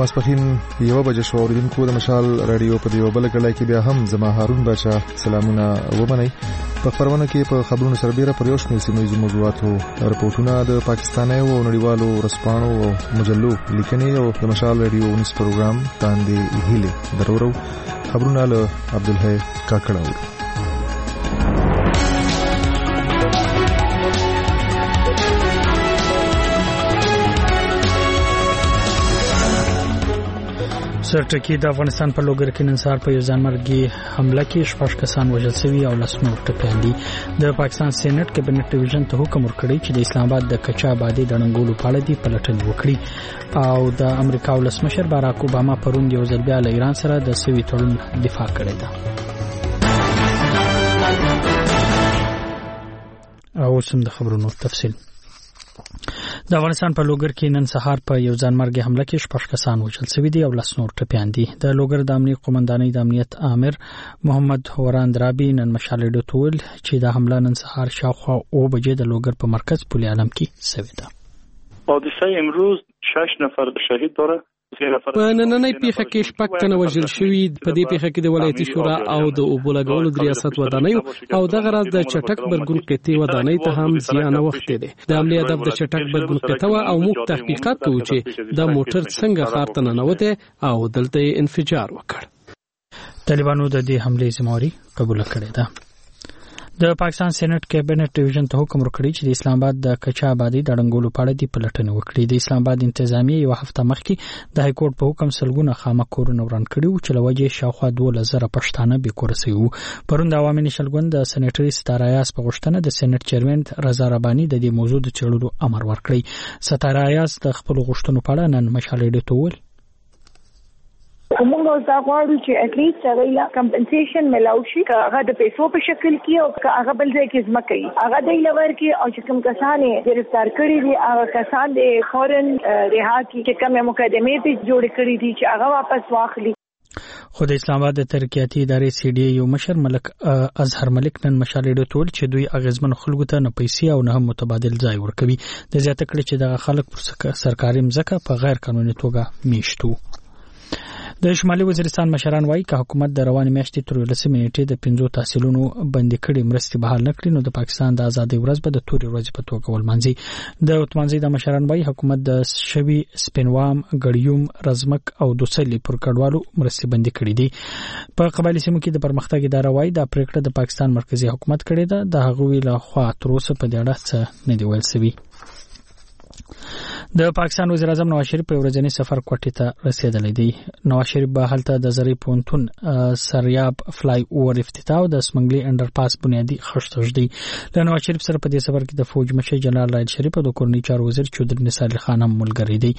ماسپخین 1 بجې شو. اوریدونکو د مشال رادیو په دیو بل کله کې بیا هم زما هارون بچا سلامونه ومنئ. په خبرونه کې په خبرونو سربېره پر یو شمېر سیمه موضوعاتو رپورټونه د پاکستاني او نړیوالو رسپانو او مجلو لیکنې او د مشال رادیو 19 پروګرام باندې هیله درورو خبرونه له عبدالحی کاکړاو. سرټکی د افغانستان په لوګر کې نن سهار په یو ځانمرګي حمله کې 6 کسان وژل شوي او 10 نور ټپيان دي. د پاکستان سېنات کابینټ ډیویژن ته حکم ورکړی چې د اسلام آباد د کچا آبادی د ننګولو په اړه دی پلټنه وکړي او د امریکا ولسمشر باراک اوباما پرون یو ځل بیا له ایران سره د سوي تړون دفاع کړی ده. او سم د خبرونو تفصیل. د افغانستان په لوګر کې نن سهار په یو ځانمرګي حمله کې 6 کسان وژل شوي دي او 10 نور ټپيان دي. د لوګر د امنیت قومندانۍ د امنیت امر محمد هوران درابي نن مشال ډوټول چې د حمله نن سهار شاوخوا 9 بجې د لوګر په مرکز پل عالم کې شوې ده. حادثه امروز 6 نفر شهید داره. په نننۍ پیښه کې 6 تنه وژل شوي. په دې پیښه کې د ولایتي شورا او د اوبولګولو د ریاست ودانۍ او دغه راز د چټک برګون قطعي ودانۍ ته هم زیان وخته دي. د عملی ادب د چټک برګون قطعه او موږ تحقیقات کوو چې د موټر څنګه خار ته ننوته او دلته انفجار وکړ. طالبانو د دې حمله ذمہواری قبول کړې ده. د پاکستان سېنات کابینټ ډیویژن ته حکم ورکړی چې د اسلام آباد د کچا آبادی د ډنګولو په اړه دی پلټنه وکړي. د اسلام آباد انتظامیه یو هفته مخکې د های کورټ په حکم سلګونه خامه کورونه وران کړي چې لوجه شاوخوا 2000 پښتانه به کورسي وو. پرون د عوامي نشل ګوند د سېنیټري ستارایاس په غوښتنه د سېنات چیرمن رضا رباني د دې موضوع د چړلو امر ورکړی. ستارایاس د خپل غوښتنو په اړه نن مشالې ډټول موږ دا غواړو چې اټلیست هغه کمپنسیشن ملاو شي، هغه د پیسو په شکل کې او هغه بل ځای کې ځمکه وي، هغه د لور کې او چې کوم کسان گرفتار کړي دي هغه کسان د فورن رها کی چې کومه مقدمه په جوړ کړي دي چې هغه واپس واخلي. خو د اسلام آباد د ترقیاتي ادارې سی ډي یو مشر ملک اظهر ملک نن مشالې ډټول چې دوی اغیزمن خلکو ته نه پیسې او نه هم متبادل ځای ورکوي. د زیاته کړي چې دغه خلک پر سرکاري مځکه په غیر قانوني توګه میشتو. د شمالي وزیرستان مشران وایي چې حکومت د رواني میاشتې تر 15 نیټې د 5 تحصیلونو بندي کړي مرستې بحال نکړي نو د پاکستان د ازادۍ ورځ به د توري ورځ په توګه ولمانځي. د اتمانځي د مشران وایي حکومت د شوي سپینوام ګړیوم رزمک او دوسلي پر کډوالو مرستې بندي کړي دي. په قبایلی سیمو کې د پرمختګ اداره وایي د پریکړه د پاکستان مرکزی حکومت کړي ده. د هغوی له خوا تر اوسه په دې اړه څه نه دی ویل شوی. د پاکستان وزیر اعظم نواز شریف په ورځنی سفر کوټې ته رسیدلی دی. نواز شریف به هلته د زری پونتون سریاب فلای اوور افتتاح او د سمنګلی انډر پاس بنیادی خښتږ دی. د نواز شریف سره په دې سفر کې د فوج مشر جنرال راحیل شریف او د کورنۍ چارو وزیر چودري نثار خان هم ملګری دي.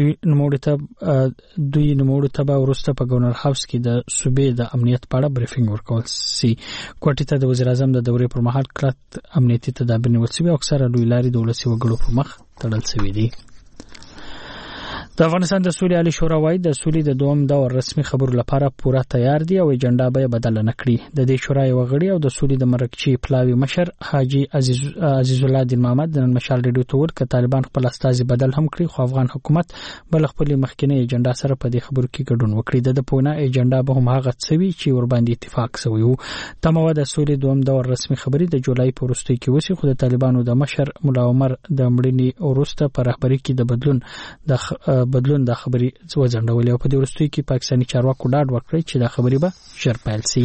دوی نوموړو ته به وروسته په گورنر هاوس کې د صوبې د امنیت په اړه بریفینګ ورکول شي. کوټې ته د وزیر اعظم د دورې پر مهال کلک امنیتي تدابیر نیول شوي او اکثره لوی لارې د ولسي وګړو په مخ تړل شوي دي. د افغانستان د سولې عالی شورا وايي د سولې د دوم دور رسمي خبرو لپاره پوره تیار دي او اجنډا به بدل نه کړي. د دې شورا یو غړي او د سولې د مرکچی پلاوی مشر حاجی عزیز الله دین محمد د مشال ریډیو تور ک طالبان خپل استازي بدل هم کړی خو افغان حکومت بل خپل مخکنی اجنډا سره په دې خبرو کې ګډون وکړي. د پونه اجنډا به هم هغه څوي چې ور باندې اتفاق شوی وو. تمه د سولې دوم دور رسمي خبري د جولای په وروستي کې وسی خو د طالبانو د مشر مولا عمر د مړینې وروسته په رهبری کې د بدلون د خبري وځنډولې او په دې وروستي کې پاکستاني چارواکو ډاډ ورکړی چې دا خبري به ژر پیل شي.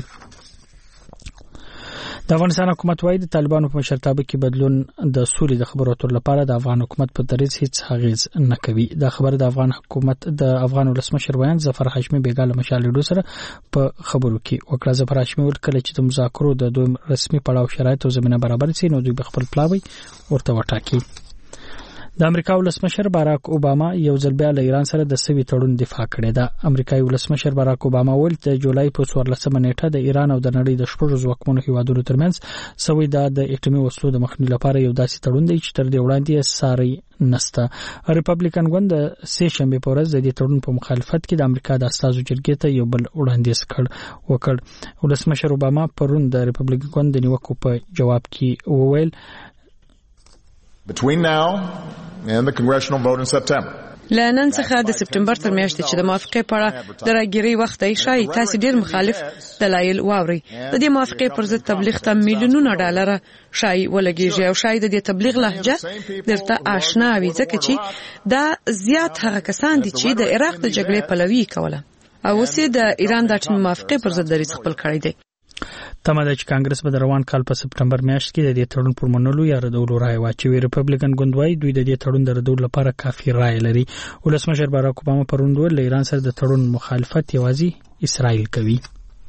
د افغانستان حکومت وايي د طالبانو په مشرتابه کې بدلون د سولې د خبرو اترو لپاره د افغان حکومت په دریځ هیڅ اغیز نه کوي. دا خبره د افغان حکومت د افغان ولسمشر ویان ظفر هاشمي بیګاله مشال ډو سره په خبرو کې وکړه. ظفر هاشمي ول کله چې د مذاکرو د دویم رسمي پړاو شرایط او زمينه برابر شي نو دوی خپل پلاوی ورته وټاکي. د امریکا ولسمشر باراک اوباما یو ځل بیا له ایران سره د سوي تړون دفاع کړی ده. امریکایي ولسمشر باراک اوباما ویل د جولای په 14 نیټه د ایران او د نړۍ د شپږ ځواکمنو هیوادونو ترمنځ سوي د اټومي وسلو د مخنیوي لپاره یو داسې تړون دی چې تر دې وړاندې ساري نسته. ریپبلیکن ګوند د سه شنبه په ورځ د دې تړون په مخالفت کې د امریکا د استازو جرګې ته یو بل وړاندیز وکړ. ولسمشر اوباما پرون د ریپبلیکن ګوند د نیوکو په جواب کې وویل Between now and the congressional vote in September, لنن څخه د سپټمبر تر میاشتې چې د موافقې په اړه د راګیري وخت دی شای تاسو ډیر مخالف دلایل واوري د دې موافقې پر ضد تبلیغ ته میلیونونه ډالر شای ولګیږي او شای د دې تبلیغ لهجه درته آشنا وي ځکه چې دا زیات هغه کسان دي چې د عراق د جګړې پلوي کوله او اوس د ایران د اټومي موافقې پر ضد دریځ خپل کړی دی. تمه ده چې کانګرس به د روان کال په سپټمبر میاشت کې د دې تړون پر منلو یا ردولو رائے واچوي. ریپبلیکن ګوند وايي دوی د دې تړون د ردولو لپاره کافي رائے لري. ولسمشر باراک اوباما پرون ویل له ایران سره د تړون مخالفت یوازې اسرائیل کوي.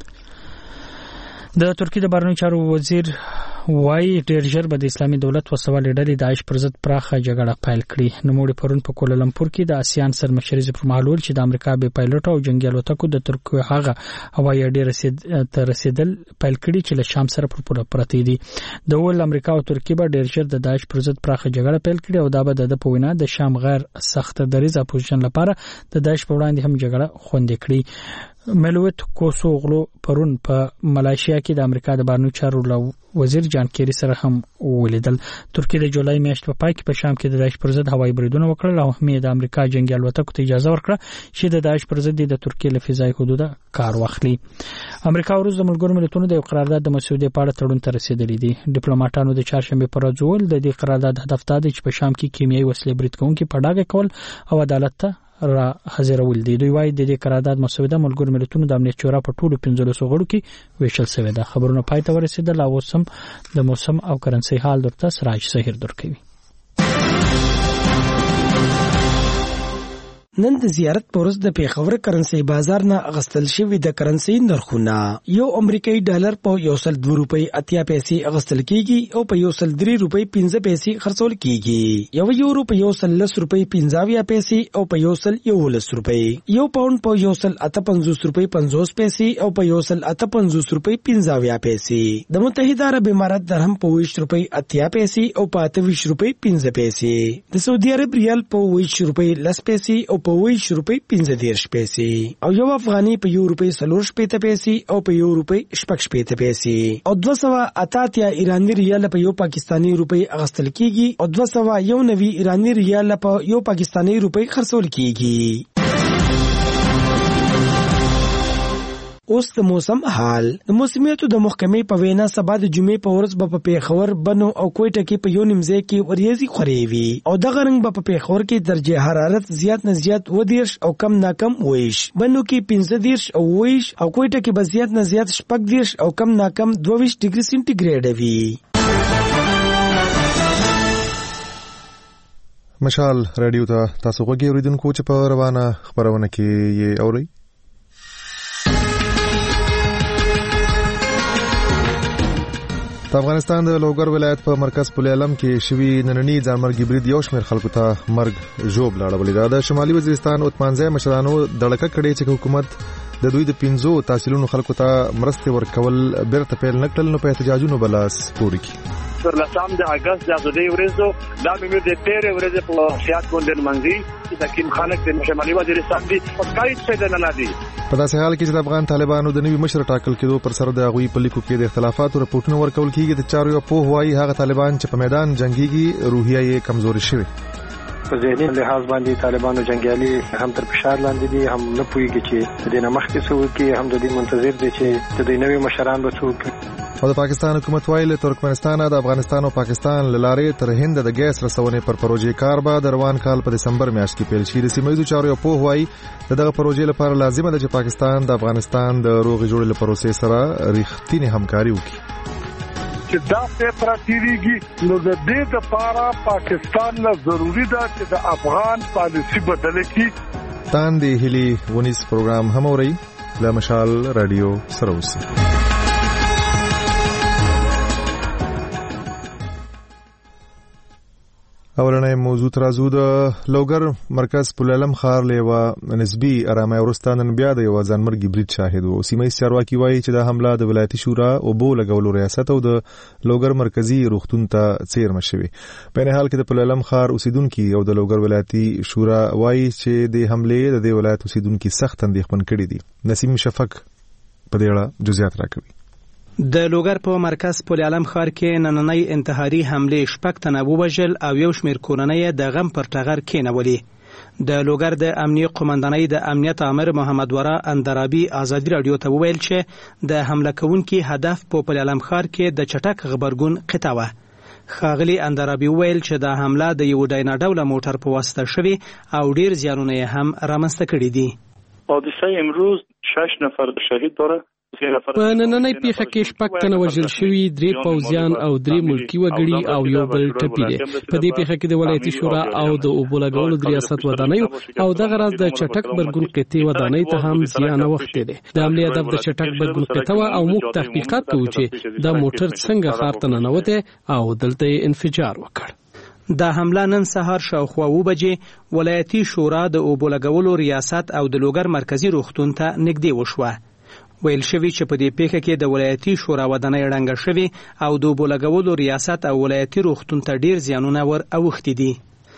د ترکیې د بهرنیو چارو وزیر وايي ډېر ژر به د اسلامي دولت وسوالې ډلې داعش پر ضد پراخه جګړه پیل کړي. نوموړي پرون په کوالالمپور کې د آسیان سرمشري پر مهال ویل چې د امریکا به پایلوټ او جنگي الوتکو د ترکیې هغه هوایي اډې رسیدل پیل کړي چې له شام سره پر پوره پرته دي. د ول امریکا او ترکیې به ډېر ژر د داعش پر ضد پراخه جګړه پیل کړي او دا به د پوینا د شام غیر سخت دریځ اپوزیشن لپاره د داعش په وړاندې هم جګړه خوندې کړي. ملوت کوسوغلو پرون په ملایشیا کې د امریکا د بهرنیو چارو وزیر جان کیری سره هم ولیدل. ترکیه د جولای میاشتې په پای کې په شام کې د داعش پر ضد هوایي بریدونه وکړل او هم د امریکا جنگي الوتکو ته اجازه ورکړه چې د داعش پر ضد د ترکیه له فضایي حدوده کار واخلي. امریکا او روس د ملګرو ملتونو د یو قرارداد د مسودې په اړه تړون ته رسیدلي دي. ډیپلوماټانو د چهارشنبه پر ورځ ویل د دې قرارداد هدف دا دی چې په شام کې کیمیاوي وسلې برید کوونکي په ډاګه کول او عدالت ته را حاضرول دي. دوی وايي د دې قرارداد مسوده ملګرو ملتونو د امنیت شورا په ټولو 15 غړو کې ویشل شوې ده. خبرونه پای ته ورسېدل او اوس هم د موسم او کرنسي حال درته سراج سحر درکوي. نن د زیارت پورس د پیښور کرنسي بازار نه اغستل شوی د کرنسي نرخونه یو امریکایي ډالر په 102 روپۍ 80 پیسې اغستل کیږي او په 103 روپۍ 15 پیسې خرڅول کیږي. یو یورو په 110 روپۍ 15 پیسې او په 111 روپۍ. یو پاوند په 158 روپۍ 50 پیسې او په 158 روپۍ 15 پیسې. د متحده عرب امارات درهم په 20 روپۍ 80 پیسې او په 28 روپۍ 15 پیسې. د سعودي عرب ریال په 20 روپۍ 10 پیسې او په 20 روپۍ 15 پیسې او یو افغاني په 1 روپۍ 40 پیسې او په 1 روپۍ 60 پیسې او 288 ایرانی ریال په یو پاکستانی روپۍ اغستل کیږي او 291 ایرانی ریال په یو پاکستانی روپۍ خرڅول کیږي. اوس د موسم حال. د موسمیاتو د محکمې په وینا سبا د جمعې په ورځ په پیښور بنو او کوټه کې په یو نیمځای کې وریځي خوري وي او د غرنګ په پیښور کې درجه حرارت زیات نه زیات ودیرش او کم نه کم ویش. بنو کې 15 او ویش او کوټه کې به زیات نه زیات 15 او کم نه کم 22 ډیګري سنټیګریډ وي. مشال رادیو ته تاسو غوږی اوریدونکو چې په روانه خبرونه کې یې اوري. د افغانستان د لوګر ولایت په مرکز پل علم کې شوی نننی ځانمرګي برید یو شمېر خلکو ته مرګ ژوب لاړولې ده. د شمالي وزیرستان عثمانزی مشرانو دړکه کړې چې حکومت د دوی د 15 تحصیلونو خلکو ته مرستې ورکول بیرته پیل نکړل نو په احتجاجونو بلاس پوري کی. پر لسام د اگست د ازادۍ ورځو دا مې د 13 ورځې په سیاست ګوندن منځي چې حکیم خانک د شمالي وزیرستان دی په کایت څه نه لدی. په داسې حال کې چې د افغان طالبانو د نوي مشر ټاکل کېدو پر سر د غوي په لیکو کې د اختلافاتو رپورټونه ورکول کیږي. د چارو یو په هوایي هغه طالبان چې په میدان جنگيږي روحیه یې کمزوري شوه. په ذهني لحاظ باندې طالبانو جنگیالي هم تر فشار لاندې دي، هم نه پوهیږي چې د دې مخکې څه وکړي، هم د دې منتظر دي چې د دې نوي مشران به څه وکړي. او د پاکستان حکومت وایي له ترکمنستان د افغانستان او پاکستان لارې تر هند د ګیس رسونې پر پروژې کار به د روان کال په دسمبر میاشت کې پیل شي. د سیمه ییزو چارو په هوایي دغه پروژې لپاره لازمه ده چې پاکستان د افغانستان د روغې جوړې پروسې سره ریښتینې همکاري وکړي. چې دا پیپر تیریږي نو د دې لپاره پاکستان له ضروری ده چې د افغان پالیسی بدل کړي. تان دی هلي ونیس پروګرام هم اوري له مشال رادیو سره اوسئ. اولنې موضوع ترازو د لوګر مرکز پل علم ښار له نسبی ارامه ورستانن بیا د یو ځانمرګي برید شاهد وو. سیمه چارواکي وایي چې د حمله د ولایتي شورا او بو لګولو ریاست او د لوګر مرکزی روغتون ته څیرمه شوی. په نه حال کې د پل علم ښار اوسیدونکو او د لوګر ولایتي شورا وایي چې د حمله د ولایت اوسیدونکو سخت اندېښمن کړي دي. نسیم شفق په دې اړه جزئیات راکوي. د لوګر په مرکز پل علم ښار کې نننۍ انتحاري حمله شپږ تنه ووژل او یو شمېر کورنۍ د غم پر ټغر کېنولې. د لوګر د امنیه قومندانۍ د امنیت امر محمد ورا اندرابي ازادي رادیو ته وویل چې د حمله کوونکي هدف په پلالم ښار کې د چټک خبرګون قطعه و. ښاغلي اندرابي وویل چې دا حمله د یو ډاینا ډوله موټر په واسطه شوې او ډیر زیانونه هم رامنځته کړي دي. حادثه امروز 6 نفر شهید داره. په نننۍ پیښه کې 6 تنه وژل شوي، 3 پوځیان او 3 ملکی وګړي او یو بل ټپي دي. په دې پیښه کې د ولایتي شورا او د اوبو لګولو د ریاست ودانیو او دغه راز د چټک برګون قطعي ودانۍ ته هم زیان اوخته دي. د عملی هدف د چټک برګون قطعه او موږ تحقیقات کوو چې د موټر څنګه ښار ته ننوته او دلته انفجار وکړ. دا حمله نن سهار شاوخوا 2 بجې ولایتي شورا د اوبو لګولو ریاست او د لوګر مرکزی روغتون ته نږدې وشوه. ویل شوی چې په دې پیښه کې د ولایتي شورا ودانۍ ړنګه شوی او د اوبو لګولو ریاست او ولایتي روغتون ته ډیر زیانونه ور اوښتي دي.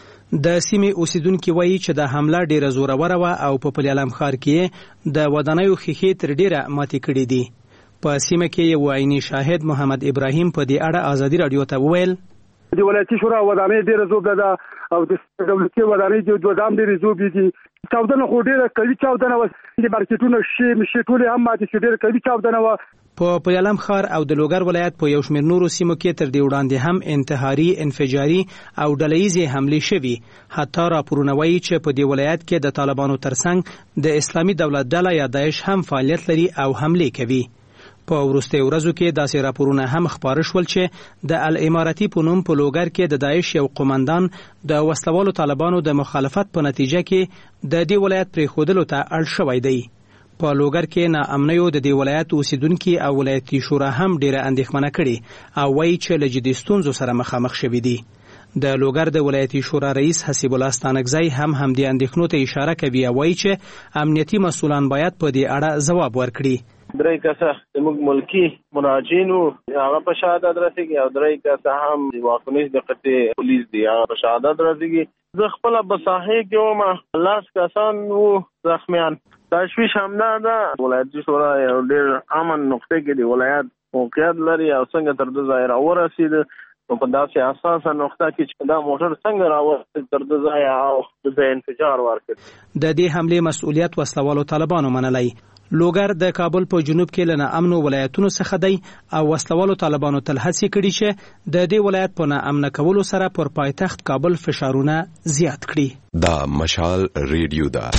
د سیمې اوسیدونکو وایي چې د حمله ډیره زوروره و او په پلالم ښار کې د ودانیو ښیښې تر ډیره ماتې کړي دي. په سیمه کې یو عیني شاهد محمد ابراهیم په دې اړه ازادي رادیو ته وویل د ولایتي شورا ودانۍ ډیره زوبده ده او د دولتي ودانۍ د دوام ډیره زوبې دي. چاودنه خو ډیره کوي، چاودنه و د مارکیټونو شي ټول هم ماتې شو، ډیره کوي چاودنه و. په پلالم ښار او د لوګر ولایت په یو شمېر نورو سیمو کې تر دې وړاندې هم انتحاري، انفجاري او ډلهییزې حملې شوي. حتی راپورونه وایي چې په دې ولایت کې د طالبانو ترڅنګ د اسلامي دولت ډله یا داعش هم فعالیت لري او حملې کوي. په وروستیو ورځو کې داسې راپورونه هم خپاره شول چې د الاماراتي په نوم په لوګر کې د داعش یو قومندان د وسلوالو طالبانو د مخالفت په نتیجه کې د دې ولایت پرېښودلو ته اړ شوی دی. په لوګر کې ناامنیو د دې ولایت اوسیدونکي او ولایتي شورا هم ډیره اندېښمنه کړي او وایي چې له جدي ستونزو سره مخامخ شوي دي. د لوګر د ولایتي شورا رئیس حسیب الله ستانکزی هم همدې اندېښنو ته اشاره کوي او وایي چې امنیتي مسؤلان باید په دې اړه ځواب ورکړي. 3 کسه زموږ ملکی مراجعین هغه په شهادت رسیږي او 3 کسه هم واکنیز د قطعي پولیس دی هغه په شهادت رسیږي. زه خپل په ساحې کې وم 10 کسان وو زخمیان. تشویش همدا ده ولایتي شورا یو ډېر امن نقطه کې دی ولایت موقعیت لري او څنګه تر دې ځای راورسید په داسې اساسه نقطه کې چې دا موټر څنګه راورسید تر دې ځای او د انفجار ورکړ. د دې حملې مسؤلیت وسلوالو طالبانو منلی. لوګر د کابل په جنوب کې له ناامنو ولایتونو څخه دی او وسلوالو طالبانو تل هڅې کړي چې د دې ولایت په ناامنه کولو سره پر پایتخت کابل فشارونه زیات کړي. دا مشال ریډیو ده.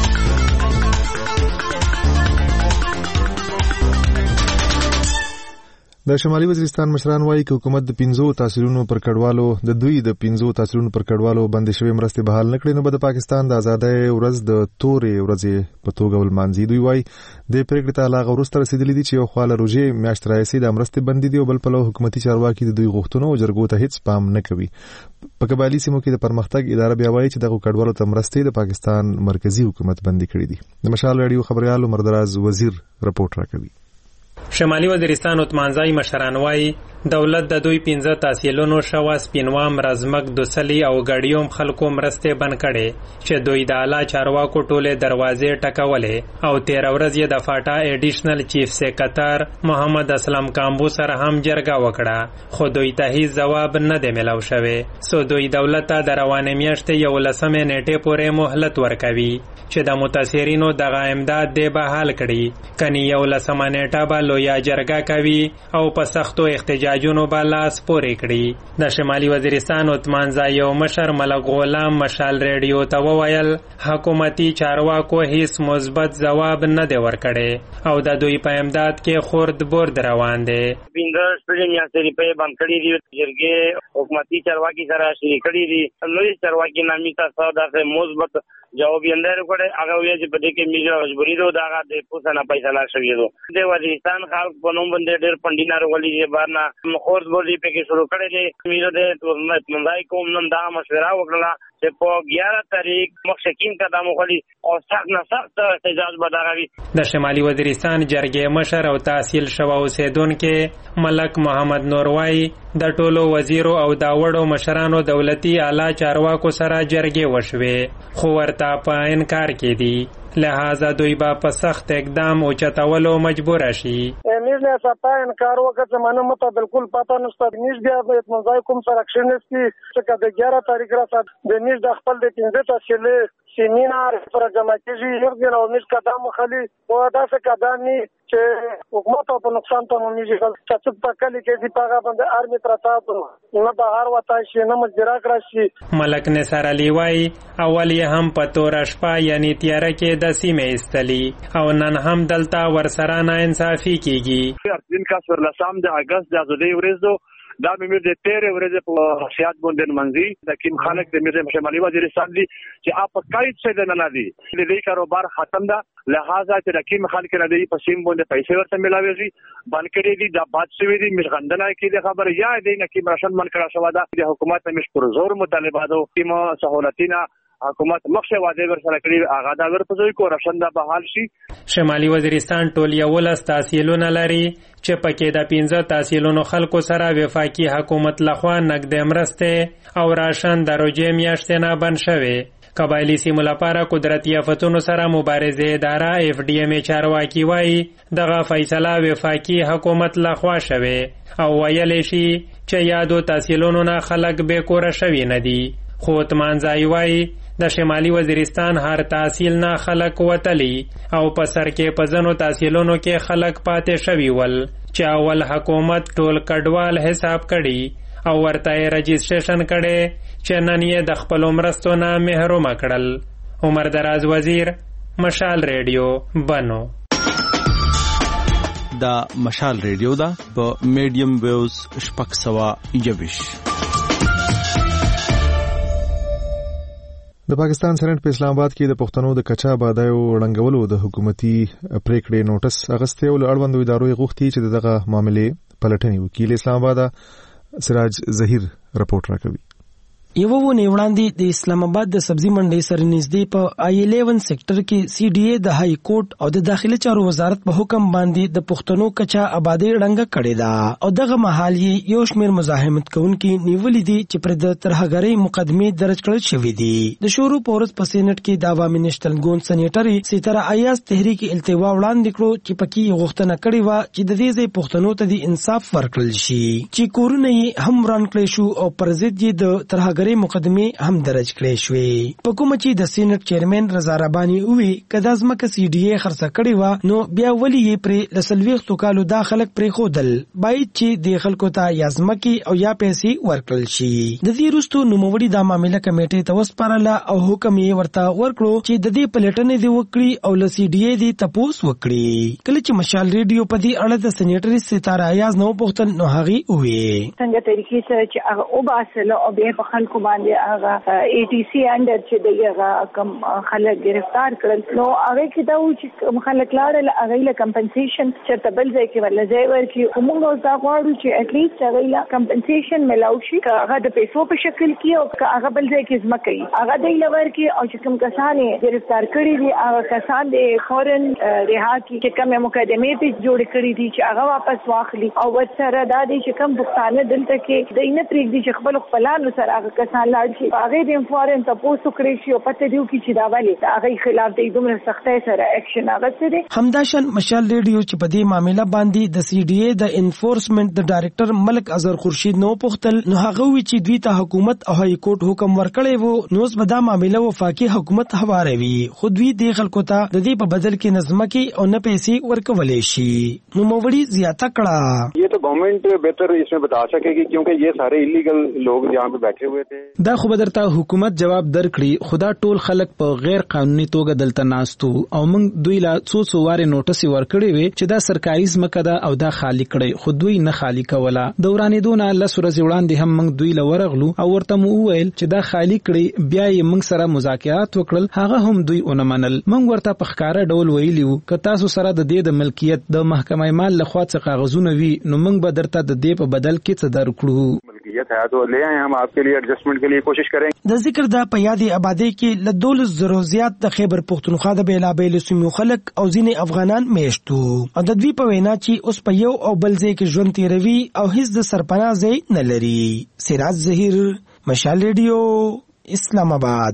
د شمالي وزیرستان مشران وایي چې حکومت د 15 تحصیلونو پر کډوالو د دوی د 15 تحصیلونو پر کډوالو باندې شوی مرستې بحال نکړي نو به د پاکستان د آزادۍ ورځ د تورې ورځې په توګه ولمانځي. دوی وایي د پریکړې ته لا غوښتل رسیدلې دي چې یو خواله روزي میاشت راځي د مرستې بندي دي او بل په لو حکومتي چارواکي د دوی غوښتنو او جرګو ته هیڅ پام نه کوي. په قبایلی سیمو کې د پرمختګ اداره بیا وایي چې دغه کډوالو ته مرستې د پاکستان مرکزی حکومت بندي کړې دي. د مشال رادیو خبريال عمردراز وزیر رپورټ راکوي. شمالي وزیرستان اتمانځای مشران وایي دولت د دوی 15 تحصیلونو شوا سپینوام رزمک دوسلی او ګډیوم خلکو مرستې بند کړي چې دوی د اعلی چارواکو ټوله دروازې ټکولې او 13 ورځې د فاټا ایډیشنل چیف سیکریټر محمد اسلام کامبو سره هم جرګه وکړه خو دوی ته هیڅ ځواب نه دی ملو شوی. سو دوی دولت ته د روانې میاشتې 11 نیټې پورې مهلت ورکوي چې د متاثرینو دغه امداد دی بحال کړي. کني 11 نیټه به لویا جرګه کوي او په سختو احتجاجونو به لاس پورې کړي. د شمالي وزیرستان اتمانځای یو مشر ملک غلام مشال ریډیو ته وویل حکومتي چارواکو هیڅ مثبت ځواب نه دی ورکړی او د دوی په امداد کې خورد برد روان دی. 15 میاشتې په باندې کړي دي جرګې حکومتي چارواکي سره شریک کړي دي. لوی چارواکي نامي تاسو دغه مثبت جواب یې اندر کړي هغه ویل چې په دې کې میجر مجبوری ده دغه د پوسنه فیصله شوی دی. د وزیرستان خلک په نوم باندې ډېر پندینار ولې چې بارنا خورد بولی په کې شروع کړي دي. میجر د اتمنځای کوم نن دا مشوره وکړه چې په 11 تاریخ مخکین قدم وخلی او سخت نه سخت احتجاج بداغوي. د شمالي وزیرستان جرګې مشر او تحصیل شوه اوسیدونکو ملک محمد نوروای د ټولو وزیرو او دا وړو مشرانو دولتي اعلی چارواکو سره جرګې وشوي خو ورته په انکار کې دي. لہذا دوی با په سخت اقدام او چتاولو مجبور شي. نیز نه صفه انکار وکړه مانه مته بالکل پتا نشته. نیز بیا د اتمنځای کوم سره اکشن نشي چې د 11 تاریخ راځي د نیز د خپل د 15 تحصیل سیمینار پر جمع کیږي یو دین او مش قدم خلی او دا څه قدمي چې حکومت په نقصان ته مونږ چې په کلی کې دی پاغه باندې ارمي ترتاب نه بهر وتای شي نه مجرا کړی ملک نثار علی وای اول یې هم په تور شپه یعنی تیاره کې د سیمې استلی او نن هم دلته ورسره نه انصافي کیږي دین کا سر لسام د اگست د ازدی ورځو دا مې د 13 ورځې په سیاست باندې منځي د کیم خلک د میرزا شمالي وزیرستان دي چې اپ قید څه نه دي د دې کاروبار ختم ده لہذا چې د کیم خلک نه دي په سیم باندې پیسې ورته ملاويږي بانکړي دي د باد سوي دي مشغندنه کې د خبر یا د نه کیم راشن من کړه شو دا د حکومت مش پر زور مطالبه ده کیم سہولتینا حکومت مخشه واده ورسره کړی اغا دا ورپځوي کو راشن دا بحال شي شمالي وزیرستان ټول یو ولس تحصیلونه لري چې پکې د 15 تحصیلونو خلکو سره وفاقي حکومت لخوا نقد مرسته او راشن د روزې میاشتې نه بند شوی قبایلی سیمو لپاره قدرتي آفتونو سره مبارزه اداره FDM چارواکي وایي دغه فیصله وفاقي حکومت لخوا شوی او ویل شي چې یادو تحصیلونو نه خلک به کور شوی نه دي خو تمانځای وایي د شمالي وزیرستان هر تحصیل نه خلک وتلی او په سر کې په ځنو تحصیلونو کې خلک پاتې شوي ول چې اول حکومت ټول کډوال حساب کړي او ورته رجسټریشن کړي چې نن یې د خپل مرستو نه محروم کړل عمر دراز وزیر مشال ریډیو بنو دا مشال ریډیو دا په میډیم ویوز شپږ سوه یویش د پاکستان سېنات په اسلام آباد کې د پښتنو د کچا بادایو وړاندولو د حکومتي پریکړې نوټس اغستې او اړوندو ادارو غوښتي چې دغه معاملې پلټنې وکیل اسلام آباد سراج ظهیر رپورټ راکوي یو ونه وړاندې د اسلام آباد د سبزی منډي سره نږدې په I11 سېکټر کې CDA د های کورټ او د داخلي چارو وزارت په حکم باندې د پښتنو کچا آبادی ړنګ کړي دا او دغه محل یو شمیر مزاحمت کوونکي نیولې دي چې پر د ترهګرۍ مقدمه درج کړل شوې دي د شورو پورس په سېنات کې د عوامي نشتل ګوند سېنیټري سیتره ایاز تحریک التوا وړاندې کړو چې پکې غوښتنه کړې و چې د دې ځای پښتنو ته د انصاف ورکړل شي چې کورونه هم وران کړی شو او پر ضد یې د ترهګرۍ مقدمه هم درج کړې شوې په کوم چې د سېنات چیرمن رضا رباني وی کدا ځمکه CDA خرڅ کړې و نو بیا ولی یې پر لسلويختو کالو داخلك پرې خودل باید چې د خلکو ته یا ځمکه او یا پیسې ورکړل شي د دې وروسته نوموړي د معاملې کمیټې ته وسپارله او حکم یې ورته ورکړو چې د دې پلټنې دی وکړي او CDA دی تپوس وکړي کله چې مشال ریډیو په دې اړه د سېنیټري ستاره ایاز نو پوښتنه نو هغه وی څنګه طریقې سره چې هغه او باسل او به په خلکو باندې هغه ATC انډر چې دغه کم خلک گرفتار کړل نو هغه کې دا و چې خلک لاړل هغه له کمپنسیشن چې تبل ځای کې ولا ځای ورکی موږ دا غواړو چې اټ لیست هغه له کمپنسیشن ملاو شي هغه د پیسو په شکل کې او هغه بل ځای کې ځمکه ای هغه د لور کې او چې کوم کسان گرفتار کړي دي هغه کسان د فورن رها کې کوم مقدمه په جوړ کړي دي چې هغه واپس واخلي او ورسره دا دي چې کوم بوختانه دلته کې د نه پریږدي چې خپل خپلانو سره هغه کسان لاړ شي هغه د فورن تاسو کړی شي او پته دیو کې چې دا والی هغه خلاف د دومره سختۍ سره اکشن هغه سره همداشن مشال ریډیو چې په دې معاملې باندې د CDA د انفورسمنت د ډایریکټر ملک اظهر خورشید نو پختل نو هغه وی چې دوی ته حکومت او های کورټ حکم ورکړی وو نو زبدا معاملې وفاقي حکومت حواروي خو دوی د خلکو ته د دې په بدل کې نظمکي او نه پیسې ورکولې شي نو موړي زیاته کړه یہ تو گورنمنٹ بہتر اس میں بتا سکے گی کیونکہ یہ سارے ایلیگل لوگ یہاں پہ بیٹھے ہوئے تھے دا خو بدرته حکومت جواب درکړي خدا ټول خلک په غیر قانوني توګه دلته ناستو او موږ دوی لا څو واره نوټس ورکړي وي چې دا سرکاري ځمکه ده او دا خالی کړي خو دوی نه خالی کوله دورانې دونه لسره ځوړاندې هم موږ دوی لورغلو او ورته مو ویل چې دا خالی کړي بیا یې موږ سره مذاکرات وکړل هغه هم دوی اون منل موږ ورته په ښکارا ډول ویلیو ک تاسو سره د دې د ملکیت د محکمه مال لخوا څخه کاغذونه وی نو موږ به درته د دې په بدل کې څه درکړو ملکیت ہے تو لے آئیں ہم آپ کے لیے ایڈجسٹمنٹ کے لیے کوشش کریں د ذکر د پیادي آبادی کې ل 12 زیات د خیبر پختونخوا د بیلابیل سیمو خلک او ځینې افغانان میشتو او د دوی په وینا چې اوس په یو او بل ځای کې ژوند تیروي او هیڅ د سرپناه ځای نه لري سراج ظهیر مشال ریډیو اسلام آباد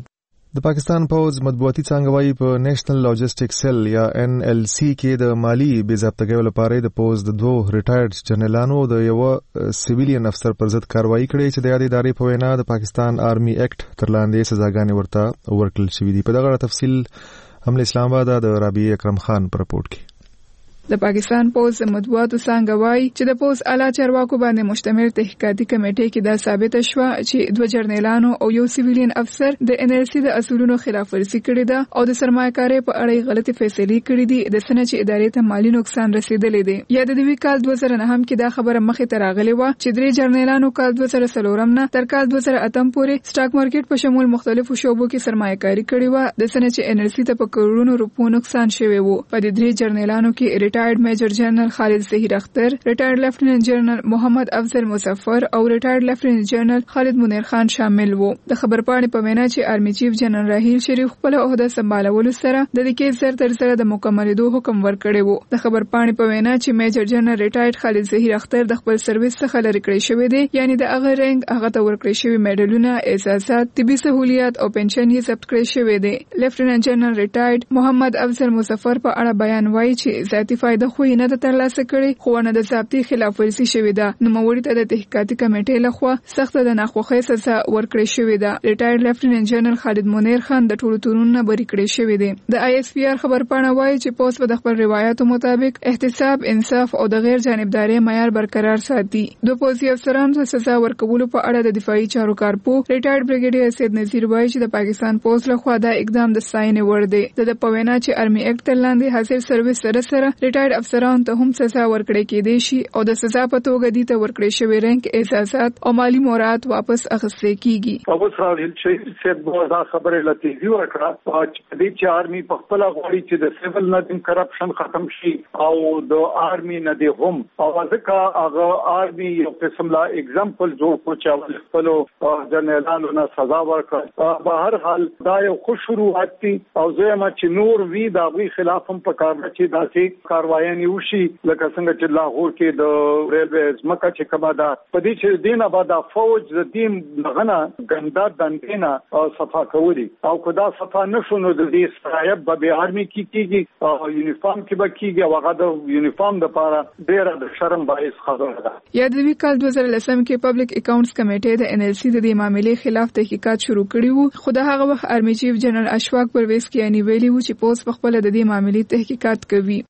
د پاکستان پوز مطبوعاتي څانګه وايي په نېشنل لاجستیک سیل یا NLC کې د مالی بې ضابطګۍ لپاره د پوز د دوه ریټایرډ جنرالانو د یو سیویلین افسر پر ضد کاروایی کړې چې د یادې ادارې په وینا د پاکستان آرمي ایکټ تر لاندې سزاګانې ورته ورکړل شوې دي. په دغه تفصیل هم اسلام آباد د رابعه اکرم خان پر رپورټ کې. د پاکستان پوز مطبوعاتو څنګه وایي چې د پوز اعلی چارواکو باندې مشتمل تحقیقاتي کمیټې کې دا ثابت شوه چې دوه جرنیلانو او یو سیویلین افسر د NLC د اصولونو خلاف ورزي کړې ده او د سرمایه‌کارۍ په اړه غلطي فیصلې کړې دي د سنه چې ادارې ته مالی نقصان رسیدلې دی. یا د دوی کال 2009 کې دا خبره مخې ته راغلې و چې درې جرنیلانو کال 2004 نه تر کال 2008 پورې سٹاک مارکیټ په شمول مختلفو شعبو کې سرمایه‌کاري کړې و د سنه چې NLC ته په کروڑونو روپو نقصان شوی وو. په دې درې جرنیلانو کې ریټایرډ میجر جنرال خالد ظهیر اختر، ریټایرډ لیفټیننټ جنرال محمد افضل مظفر او ریټایرډ لیفټیننټ جنرال خالد منیر خان شامل وو. د خبرپاڼې په وینا چې آرمي چیف جنرال راهیل شریف خپل عہده سمبالولو سره د دې کیس زر تر سره د مکملېدو حکم ورکړی وو. د خبرپاڼې په وینا چې میجر جنرال ریټایرډ خالد ظهیر اختر د خپل سرویس څخه لرې کړی شوی دی، یعنی د هغه رنګ هغه ته ورکړی شوی میډلونه، اعزازات، طبي سہولیات او پنشن یې ضبط کړی شوی دی. لیفټیننټ جنرال ریټایرډ محمد افضل مظفر په اړه بیان وایي چې ذاتي فائدہ خو نه د ترلاسه کړي خو نه د ضابطې خلاف ورزي شوې ده. نوموړي ته د تحقیقاتي کمیټې لخوا سخته د ناخوښۍ سزا ورکړې شوې ده. ریټایرډ لیفټیننټ جنرال خالد منیر خان د ټولو تورونو بری کړی شوی دی. د ISPR خبرپاڼه وایي چې پوز په خپل روایتو مطابق احتساب، انصاف او د غیر جانبداري معیار برقرار ساتي. دوه پوځي افسرانو ته سزا ورکولو په اړه د دفاعي چارو کارپو ریټایرډ بریګیډیر سید نذیر وایي چې د پاکستان پوز لخوا دا اقدام د ستاینې وړ دی. د پوینا چې آرمي ایکټ تر لاندې حاصل سرویس سره ریټایرډ افسرانو ته هم سزا ورکړې کېدې شي او د سزا په توګه دي ته ورکړې شوی رنک، اعزازات او مالی مورات واپس اخیستل کیږي. اوس راځي چې سید بوزا خبره لته ورکړه چې د آرمي په خپل غوړي چې د سیول نظم کرپشن ختم شي او د آرمي نه دی هم او ځکه هغه آرمي یو قسم لا اگزامپل جوړ کو چې خپل جنرالانو نه سزا ورکړه. په هر حال دا یو خوش شروعات دي او زما چې نور وی دا غوي خلاف هم په کار چې داسې کاروایي وشي لکه څنګه چې لاهور کې د ریلویز مکه چې کبا دا په دې چې دینه بعد فوج د دیم غنه ګندا دندینه صفا کوي او کدا صفا نشونه د دې سرایب به آرمي کیږي او یونیفارم کې به کیږي او هغه د یونیفارم د لپاره ډیره د شرم باعث خبره ده. یا د کال 2010 کې پبلک اکاونټس کمیټې د NLC د دې معاملې خلاف تحقیقات شروع کړي وو. خو د هغه وخت آرمي چیف جنرال اشفاق پرویز کیانی ویلي وو چې پوز په خپل د دې معاملې تحقیقات کوي.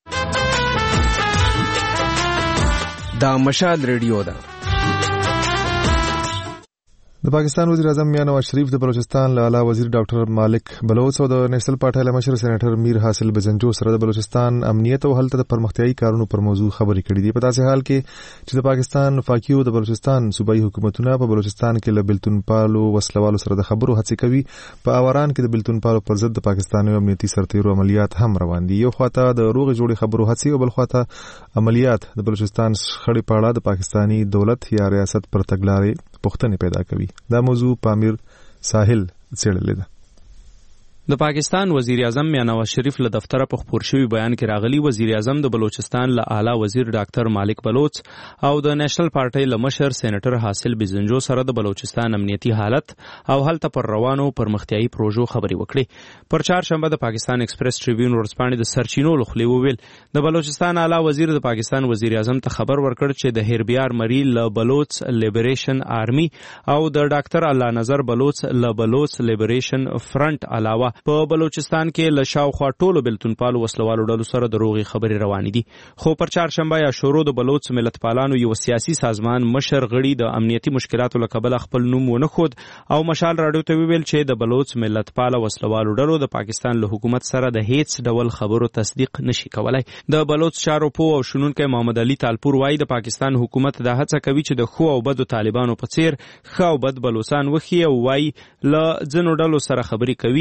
دا مشال ریډیو ده. د پاکستان وزیر اعظم میاں نواز شریف د بلوچستان له اعلی وزیر ډاکټر مالک بلوچ او د نېشنل پارټۍ له مشر سېنیټر میر حاصل بزنجو سره د بلوچستان امنیت او هلته د پرمختیايي کارونو پر موضوع خبرې کړې دي. په داسې حال کې چې د پاکستان وفاقي او د بلوچستان صوبایي حکومتونه په بلوچستان کې له بلتون پالو وسلوالو سره د خبرو هڅې کوي، په اوران کې د بلتون پالو پر ضد د پاکستاني امنیتي سرتیرو عملیات هم روان دي. یو خواته د روغ جوړې خبرو هڅې او بل خواته عملیات د بلوچستان شخړې په اړه د پاکستاني دولت یا ریاست پر تګلارې پوښتنې پیدا کوي. دا موضوع پامیر ساحل څېړلې ده. د پاکستان وزیر اعظم میاں نواز شریف له دفتره په خبر شوی بیان کې راغلی وزیر اعظم د بلوچستان له اعلی وزیر ډاکټر مالک بلوچ او د نېشنل پارټۍ له مشر سېنیټر حاصل بزنجو سره د بلوچستان امنیتي حالت او هلته پر روانو پرمختیايي پروژو خبرې وکړي. پر چهارشنبه د پاکستان ایکسپریس ټریبیون ورځپاڼې د سرچینو لخوا ویل د بلوچستان اعلی وزیر د پاکستان وزیر اعظم ته خبر ورکړ چې د هیربیار مری له بلوچ لیبریشن آرمي او د ډاکټر الله نظر بلوچ له بلوچ لیبریشن فرنٹ علاوه په بلوچستان کې له شاوخوا ټولو بلتون پالو وسلوالو ډلو سره د روغې خبرې روانې دي. خو پر چهارشنبه یا شورو د بلوچ ملت پالانو یو سیاسي سازمان مشر غړي د امنیتي مشکلاتو له کبله خپل نوم ونه خود او مشال راډیو ته ویل چې د بلوچ ملت پاله وسلوالو ډلو د پاکستان له حکومت سره د هیڅ ډول خبرو تصدیق نشي کولای. د بلوچ چارو پو او شنونکو محمد علي تالپور وایي د پاکستان حکومت د هڅه کوي چې د خو او بدو طالبانو په څیر خو او بد بلوچستان وخی او وایي له ځنو ډلو سره خبرې کوي او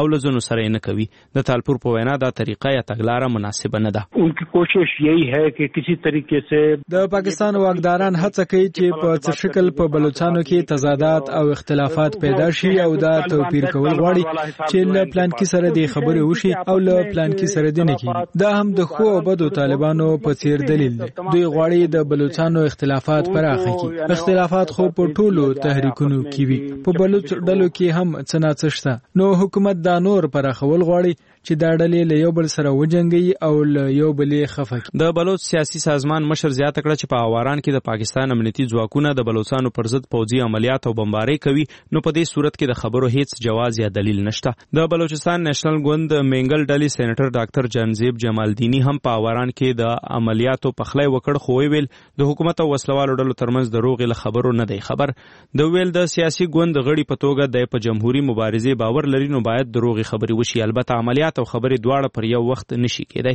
له ځینو سره نه کوي. د تالپور په وینا دا طریقه یا تګلاره مناسبه نه ده. ان کی کوشش یہی ہے کہ کسی طریقے سے د پاکستان واکداران هڅه کوي چې په څه شکل په بلوچستان کې تضادات او اختلافات پیدا شي او دا توپیر کول غواړي چې له پلان کې سره د خبرې وشي او له پلان کې سره د نه کیږي. دا هم د خو او بدو طالبانو په څیر دلیل دی. دوی غواړي د بلوچستانو اختلافات پراخ کړي. اختلافات خو په ټولو تحریکونو کې وي. په بلوچ ډلو کې هم څه نه څه شته. نو حکومت دا نور پراخول غواړي چې دا ډلې له یو بل سره وجنګي او له یو بلې خفه کړي. د بلوچ سیاسي سازمان مشر زیاته کړه چې په اواران کې د پاکستان امنیتي ځواکونه د بلوچستانو پر ضد پوځي عملیات او بمباري کوي، نو په دې صورت کې د خبرو هیڅ جواز یا دلیل نشته. د بلوچستان نېشنل ګوند منګل ډلې سېنیټر ډاکټر جانزیب جمالدینی هم په اواران کې د عملیاتو پخلی وکړ، خو ویل د حکومت او وسلوالو ډلو ترمنځ د روغې له خبرو نه دی خبر. د ویل د سیاسي ګوند غړي په توګه د په جمهوریت مبارزې باور لري، نو باید د روغې خبرې وشي. البته عملیات او خبرې دواړه پر یو وخت نشي کېدای.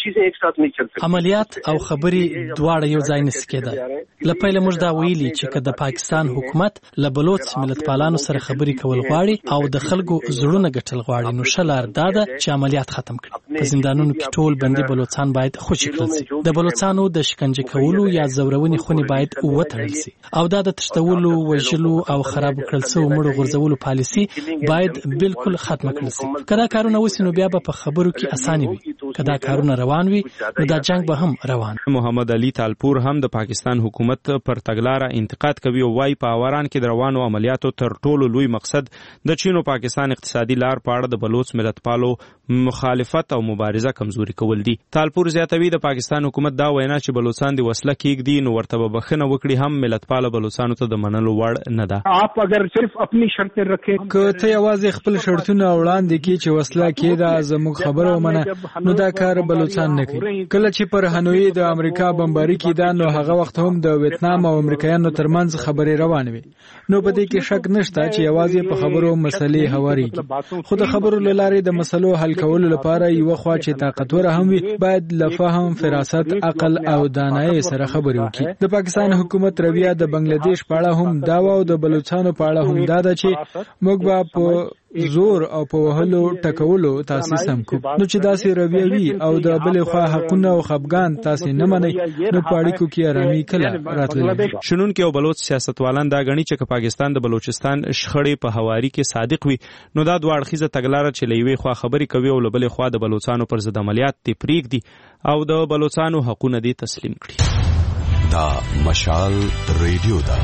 عملیات او خبرې دواړه یو ځای نشي کېدای. لپاره موږ دا ویلي چې که د پاکستان حکومت له بلوچ ملتپالانو سره خبرې کول غواړي او د خلکو زړونه ګټل غواړي، نو شلار دا ده چې عملیات ختم کړي. په زندانونو کې ټول بندي بلوچستان باید خوشي کړل شي. د بلوچستانو د شکنجه کولو یا زورونې خونې باید وتړل شي او دا د تشتولو، وژلو او خراب کړل شوو مړو غورځولو پالیسي باید بالکل ختم کړل شي. کدا کارونه وسینو بیا به په خبرو کې اساني وي. کدا کارونه روان وي نو دا جنگ به هم روان. محمد علي تالپور هم د پاکستان حکومت پر تګلاره انتقاد کوي او وايي په اواران کې د روانو عملیاتو تر ټولو لوی مقصد د چین او پاکستان اقتصادي لار په اړه د بلوچ ملتپالو مخالفت او مبارزه کمزوري کول دي. تالپور زیاتوي د پاکستان حکومت دا وینا چې بلوچستان د وسله کېږدي نو ورته به بخښنه وکړي هم ملتپاله بلوچستانو ته د منلو وړ نه ده. آپ اگر صرف اپنی شرطیں رکھیں که ته یوازې خپل شرطونه وړاندې کړي چې وسله کېده زموږ خبره ومنه، نو دا کار بلوچستان نه کوي. کله چې پر هنوي د امریکا بمباري کېده نو هغه وخت هم د ویتنام او امریکایانو ترمنځ خبرې روانې وي. نو په دې کې شک نشته چې یوازې په خبرو مسلې هواريږي، خو د خبرو له لارې د مسلو حل کولو لپاره یو خوا چې طاقتور هم وي باید له فهم، فراست، عقل او دانایي سره خبرې وکړي. د پاکستان حکومت رویه د بنگلاديش په اړه هم دا و او د بلوچستانو په اړه هم دا ده چې موږ به په زور او په وهلو ټکولو تاسو سم کو. نو چې داسې رویه وي او د بل خوا حقونه او خپګان تاسو نه منئ نو په اړیکو کې آرامي کله راتللی. شنونکي او بلوچ سیاستوالان دا غني چې پاکستان د بلوچستان شخړې په هواري کې صادق وي، نو دا دوه اړخیزه تګلاره چې لوي خوا خبرې کوي او بل خوا د بلوچستانو پر ضد عملیات تی پریک دي او د بلوچستانو حقونه دي تسلیم کړي. دا مشال ریډیو دا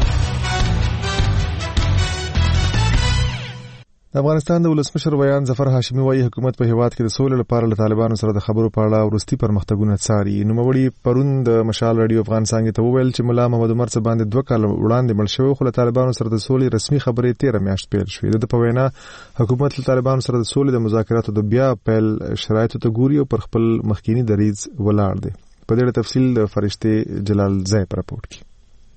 د افغانستان د ولسمشر ویان ظفر هاشمي وايي حکومت په هیواد کې د سولې لپاره له طالبانو سره د خبرو په اړه ورستي پرمختګونه څاري. نوموړي پرون د مشال رادیو افغان څنګه ته وویل چې ملا محمد عمر څه باندې 2 کال وړاندې مړ شوی، خو له طالبانو سره د سولې رسمي خبرې 13 میاشتې پیل شوې. د په وینا حکومت له طالبانو سره د سولې د مذاکراتو د بیا پیل شرایطو ته ګوري او پر خپل مخکینی دریځ ولاړ دی. په دې تفصیل د فرشته جلال زای پر راپورټ کې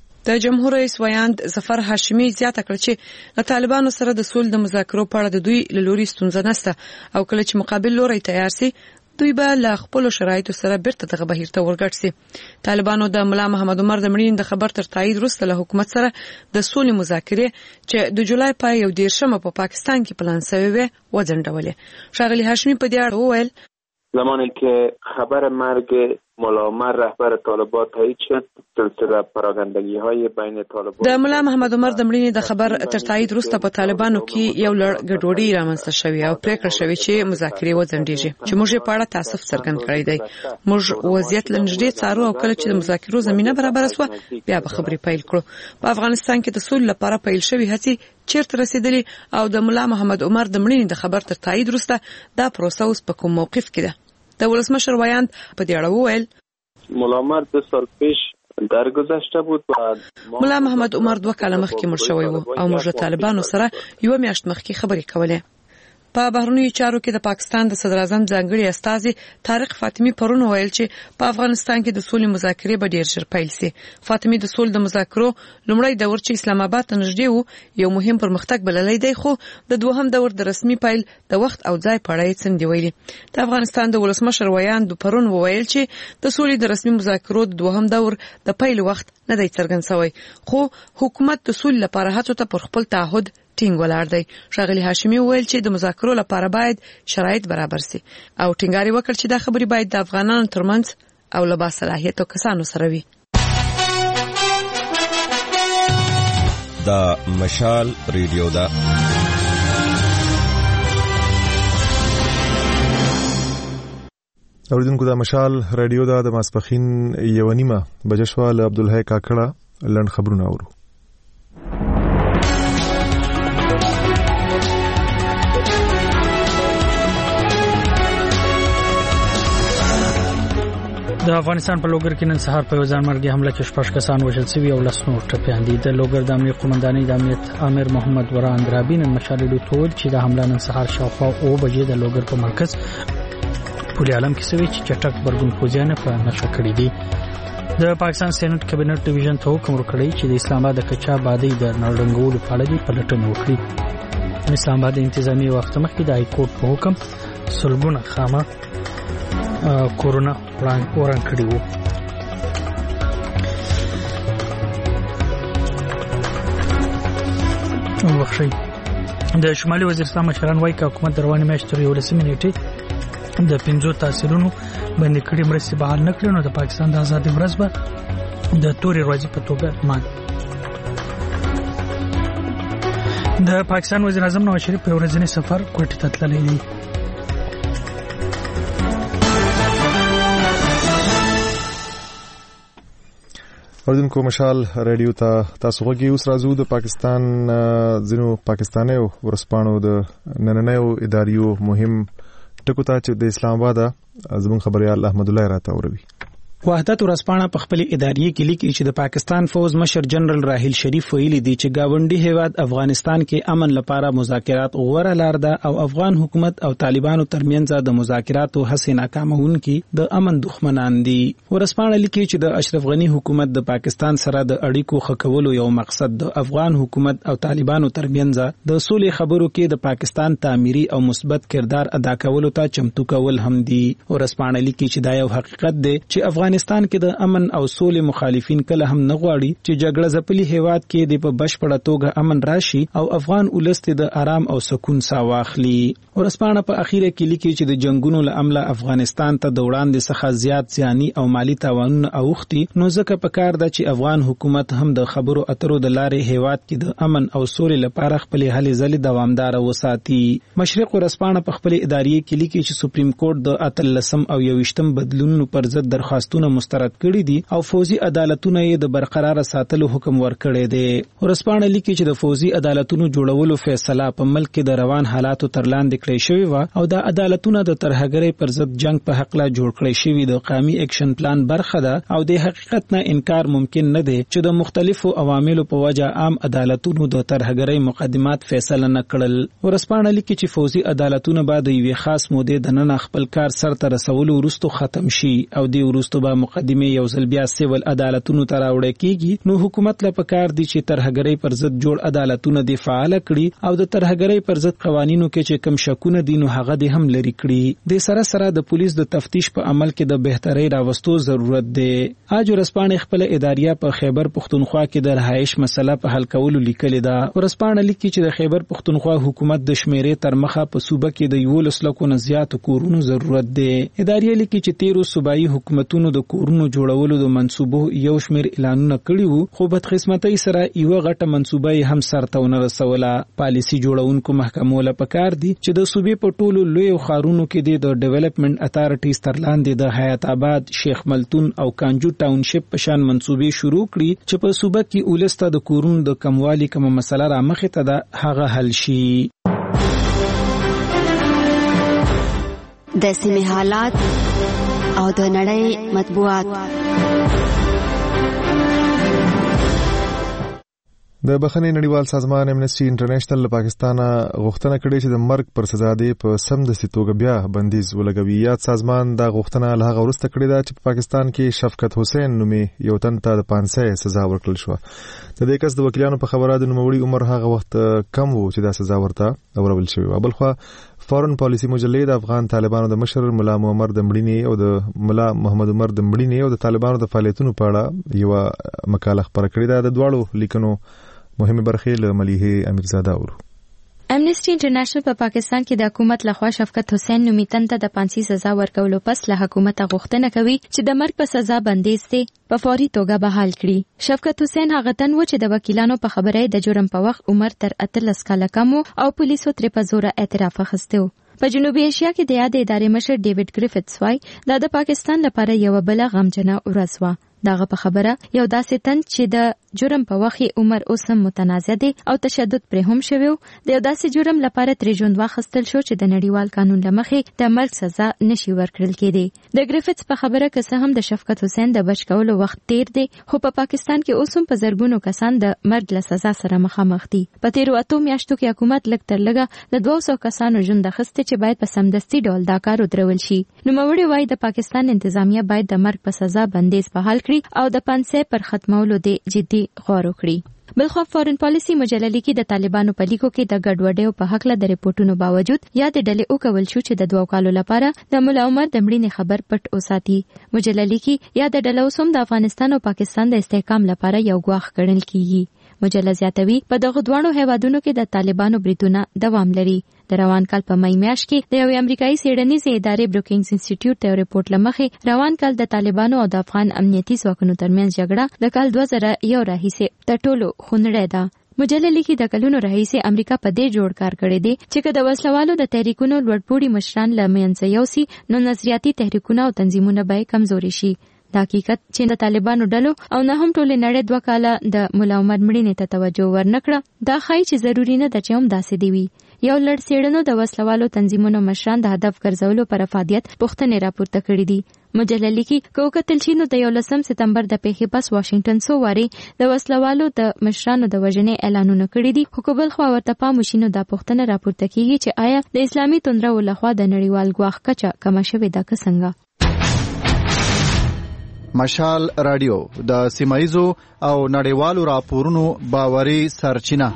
د جمهور رئیس ویاند ظفر هاشمي زیاته کړ چې له طالبانو سره د سولې د مذاکرو په اړه د دوی له لوري ستونزه نشته او کله چې مقابل لوري تیار سي دوی به له خپل شرایطو سره بیرته دغه بهیر ته ورګټ سي. طالبانو د ملا محمد عمر د مړینې د خبر تر تایید وروسته له حکومت سره د سولې مذاکرې چې د جولای په 1 په پاکستان کې پلان شوی و وځنډولې. ښاغلي هاشمي په دې اړه وویل زمانی که خبر مرگ ملا عمر رهبر طالبان تایید شد، سلسله پراگندگی‌های بین طالبان د ملا محمد عمر د مړینې د خبر تر تایید وروسته په طالبانو کې یو لړ ګډوډي رامنځته شوې او پریکړه شوې چې مذاکرې وځنډیږي، چې موږ په اړه تاسف څرګند کړی دی. موږ وضعیت لنجدي څارو او کله چې د مذاکرو زمينه برابر شوه بیا به خبرې پیل کړو. په افغانستان کې د سولې لپاره پیل شوې هڅې چیرته رسیدلې او د ملا محمد عمر د مړینې د خبر تر تایید وروسته دا پروسه اوس په کوم موقف کې ده؟ د ولسمشر ویاند په دې اړه وویل ملا عمر 2 سال پیش درگذشته بود و ملا محمد عمر 2 کال مخکې مړ شوی و او موږ طالبانو سره یو میاشت مخکې خبرې کولې. په بهرنیو چارو کې د پاکستان د صدر اعظم ځانګړي استازي طارق فاطمی پرون ویل چې په افغانستان کې د سولې مذاکرې به ډیر ژر پیل شي. فاطمی د سولې د مذاکرو لومړی دور چې اسلام آباد ته نږدې وو یو مهم پرمختګ بللی دی، خو د دوهم دور د رسمي پیل د وخت او ځای په اړه څه ویلي. د افغانستان د ولسمشر ویاند پرون وویل چې د سولې د رسمي مذاکرو د دوهم دور د پیل وخت نه دی څرګند شوی، خو حکومت د سولې لپاره هڅو ته پر خپل تعهد ټینګ ولاړ دی. ښاغلي هاشمي وویل چې د مذاکرو لپاره باید شرایط برابر شي او ټینګار وکړ چې دا خبرې باید د افغانانو ترمنځ او له باصلاحیتو کسانو سره وي. دا مشال ریډیو ده. اوریدونکو دا مشال ریډیو ده. د ماسپخین 1:30 بجې شوه. له عبدالحی کاکړه لنډ خبرونه اورو. د افغانستان په لوګر کې نن سهار په ځانمرګي حمله کې 6 کسان وژل شوي او 10 نور ټپيان دي. د لوګر د امنیت قومندانۍ د امنیت امیر محمد ورا اندرابي نن مشالې ټول چې د حمله نن سهار شاوخوا 9 بجې د لوګر په مرکز پولي عالم کې سوي چې چټک برګون پوزیانه په نشه کړی دي. د پاکستان سېنات کابینټ ډیویژن ته حکم ورکړی چې د اسلام آباد د کچا بادي د نړنګولو په اړه د پلټنه وکړي. اسلام آباد انتظامی وخت مخکې د های کورټ په حکم سلګونه خامه کورونا وران کړی وو. وخشي د شمالي وزیرستان مشران وايي چې حکومت دروازه میاشتې 11 نیټه د 15 تحصیلونو باندې کړي مرستې بحال نه کړي نو د پاکستان د آزادۍ ورځ به د توري ورځې په توګه مانځي. د پاکستان وزیر اعظم نواز شریف په ورځنی سفر کوټې ته تللی دی. اوریدونکو مشال ریډیو ته تاسو غوږی. اوس راځو د پاکستان ځینو پاکستانیو ورسپانو د نننیو اداریو مهم ټکو ته چې د اسلام آباد زموږ خبريال احمد الله راته اوروي. وحدت ورسپانه په خپل اداریه کې لیکي چې د پاکستان فوز مشر جنرال راحیل شریف ویلي دی چې گاونډي هیواد افغانستان کې امن لپاره مذاکرات غوړه لار ده او افغان حکومت او طالبانو ترمنځ د مذاکراتو هڅې ناکامونکي د امن دښمنان دي. ورسپانه لیکي چې د اشرف غنی حکومت د پاکستان سره د اړیکو ښه کولو یو مقصد د افغان حکومت او طالبانو ترمنځ د سولې خبرو کې د پاکستان تعمیري او مثبت کردار ادا کولو ته چمتو کول هم دي. ورسپانه لیکي چې دا یو حقیقت دی چې افغانستان کې د امن او سولې مخالفین کله هم نه غواړي چې جګړه ځپلي هیواد کې د په بشپړه توګه امن راشي او افغان ولست د آرام او سکون ساه واخلي. ورسپانه په اخیره کې لیکي چې د جنگونو له امله افغانستان ته د وړاندې څخه زیات ځاني او مالی تاوانونه اوختي نو ځکه پکار ده چې افغان حکومت هم د خبرو اترو د لارې هیواد کې د امن او سولې لپاره خپل هلې ځلې دوامدار وساتي. مشرق ورسپانه په خپل اداریه کې لیکي چې سپریم کورټ د 13 او 21 بدلونونو پر ضد درخواستونه مسترد کړي دي او فوزي عدالتونه یې د برقرار ساتلو حکم ورکړی دی. ورسپانه لیکي چې د فوزي عدالتونو جوړولو فیصله په ملک کې د روان حالاتو تر لاندې کړی شوی و او د عدالتونو د ترهګرۍ پر ضد جنگ په حق لا جوړ کړی شوی د قومي اکشن پلان برخه ده او د حقیقت نه انکار ممکن نه دی چې د مختلفو عواملو په وجه عام عدالتونو د ترهګرۍ مقدمات فیصله نه کړل. ورسپانه لیکي چې فوزي عدالتونه بعد یوې خاص مودې د نن خپل کار سرته رسولو وروسته ختم شي او د وروسته به مقدمه یو ځل بیا سیول عدالتونو ته راوړل کیږي نو حکومت له پکار دي چې ترهګرۍ پر ضد جوړ عدالتونه د فعال کړي او د ترهګرۍ پر ضد قوانینو کې چې کم شکونه دي نو هغه د هم لري کړي. د سره د پولیس د تفتیش په عمل کې د بهتري راوستو ضرورت دی. اج ورسپانه خپل اداریه په خیبر پختونخوا کې د رهایش مسله په حل کولو لیکل ده. ورسپانه لیکي چې د خیبر پختونخوا حکومت د شمیرې تر مخه په صوبه کې د 11 لکو نه زیات کورونو ضرورت دی. اداریه لیکي چې 13 صوبایي حکومتونو د کورونو جوړولو د منصوبو یو شمیر اعلانونه کړي وو خو بدقسمتۍ سره یو غټه منصوبه هم سرته ونه رسوله. پالیسی جوړونکو محکمو له پکار دي چې د صوبې په ټولو لوی خارونو کې د ډیولپمنٹ اتھارټیز تر لاندې د حیات آباد، شیخ ملتون او کانجو ټاونشپ په شان منصوبې شروع کړي چې په صوبه کې ولسته د کورونو د کموالي کومه مسله را مخې ته ده هغه حل شي. د سیمې حالات او د نړۍ مطبوعات. د بخښنې نړیوال سازمان امنسټي انټرنیشنل له پاکستانه غوښتنه کړې چې د مرګ پر سزا دی په سمدستي توګه بیا بندیز ولګوي. یاد سازمان دا غوښتنه له هغه وروسته کړې ده چې په پاکستان کې شفقت حسین نومي یو تن ته د 500 سزا ورکړل شو. د دې کس د وکیلانو په خبره د نوموړي عمر هغه وخت کم وو چې دا سزا ورته اورول شوی و. بلخو فورن پالیسی مجلې د افغان طالبانو د مشر ملا محمد دمړینی او د ملا محمد عمر دمړینی او د طالبانو د فعالیتونو په اړه یو مقاله خبره کړې ده. د دواړو لیکنو مهمه برخې له مليحه امیرزاده اورو. امنیسټي انټرنیشنل په پاکستان کې د حکومت لخوا شفقت حسین نومي تن ته د پانسي سزا ورکولو پس له حکومت غوښتنه کوي چې د مرګ په سزا بندیز ته په فوري توګه بحال کړي. شفقت حسین هغه تن و چې د وکیلانو په خبره د جرم په وخت عمر تر 18 کاله کم او پولیسو ترې په زور اعتراف اخیسته. په جنوبي ایشیا کې د یاد ادارې مشر ډیوډ گریفټس وايي دا د پاکستان لپاره یو بل غمجنه ورځ و. داغه په خبره یو داسې تن چې د جرم په وخت عمر اوس هم متنازع دی او تشدد پر هم شوی د یو داسې جرم لپاره ترې ژوند واخیستل شو چې د نړیوال قانون لمخې د مرګ سزا نشي ورکړل کېدی. د گریفټس په خبره که څه هم د شفقت حسین د بچ کولو وخت تیر دی خو په پاکستان کې اوس هم په زرګونو کسان د مرګ له سزا سره مخامخ دي. په تیرو 8 میاشتو کې حکومت لږ تر لږه د 200 کسانو ژوند اخیسته چې باید په سمدستي ډول دا کار ودرول شي. نوموړي وايي د پاکستان انتظامیه باید د مرګ په سزا بندیز بحال کړي او د پنسه پر ختمولو د جدي غور وکړي. بلخوا فورن پالیسی مجله لیکي د طالبانو په لیکو کې د ګډوډیو په حق له د ریپورتونو باوجود یا د ډلې وکول شو چې د 2 کالو لپاره د مولا عمر د مړینې خبر پټ وساتي. مجله لیکي یا د ډلې اوسم د افغانستان او پاکستان د استحکام لپاره یو غواخ ګڼل کیږي. مجله زیاتوي په دغه دوانو هیوادونو کې د طالبانو بریدونه دوام لري. د روان کال په مای میاشت کې د یو امریکایي څېړنیزې ادارې بروکینګز انسټیټیوټ ته ریپورت لمخې روان کال د طالبانو او د افغان امنیتي ځواکونو ترمنځ جګړه د کال 2001 راهیسې تر ټولو خونړۍ ده. مجله لیکي د کلونو راهیسې امریکا په دې جوړ کار کړی دی چې که د وسلوالو د تحریکونو لوړپوړي مشران له منځه یوسي نو نظریاتي تحریکونه او تنظیمونه به کمزوري شي. دا حقیقت چې د طالبانو ډلو او نه هم ټول نړۍ 2 کاله د مولا عمر مړینې ته توجه ورنکړه دا ښایي چې ضروری نه ده چې هم داسې دی وي. یو لړ څېړنو د وسلوالو تنظیمونو مشران د هدف ګرځولو پر افادیت پوښتنې راپورته کړې دي. مجله لیکي که وکتل شي نو د 11 سپتمبر د پیښې پس واشنگټن څو واري د وسلوالو د مشرانو د وژنې اعلانونه کړي دي خو بل خو ورته پام وشي نو دا پوښتنه راپورته کیږي چې آیا د اسلامي توندرو لخوا د نړیوال ګواښ کچه کمه شوې ده که څنګه. مشال رادیو د سیمایزو او نړیوالو راپورونو باوري سرچینه.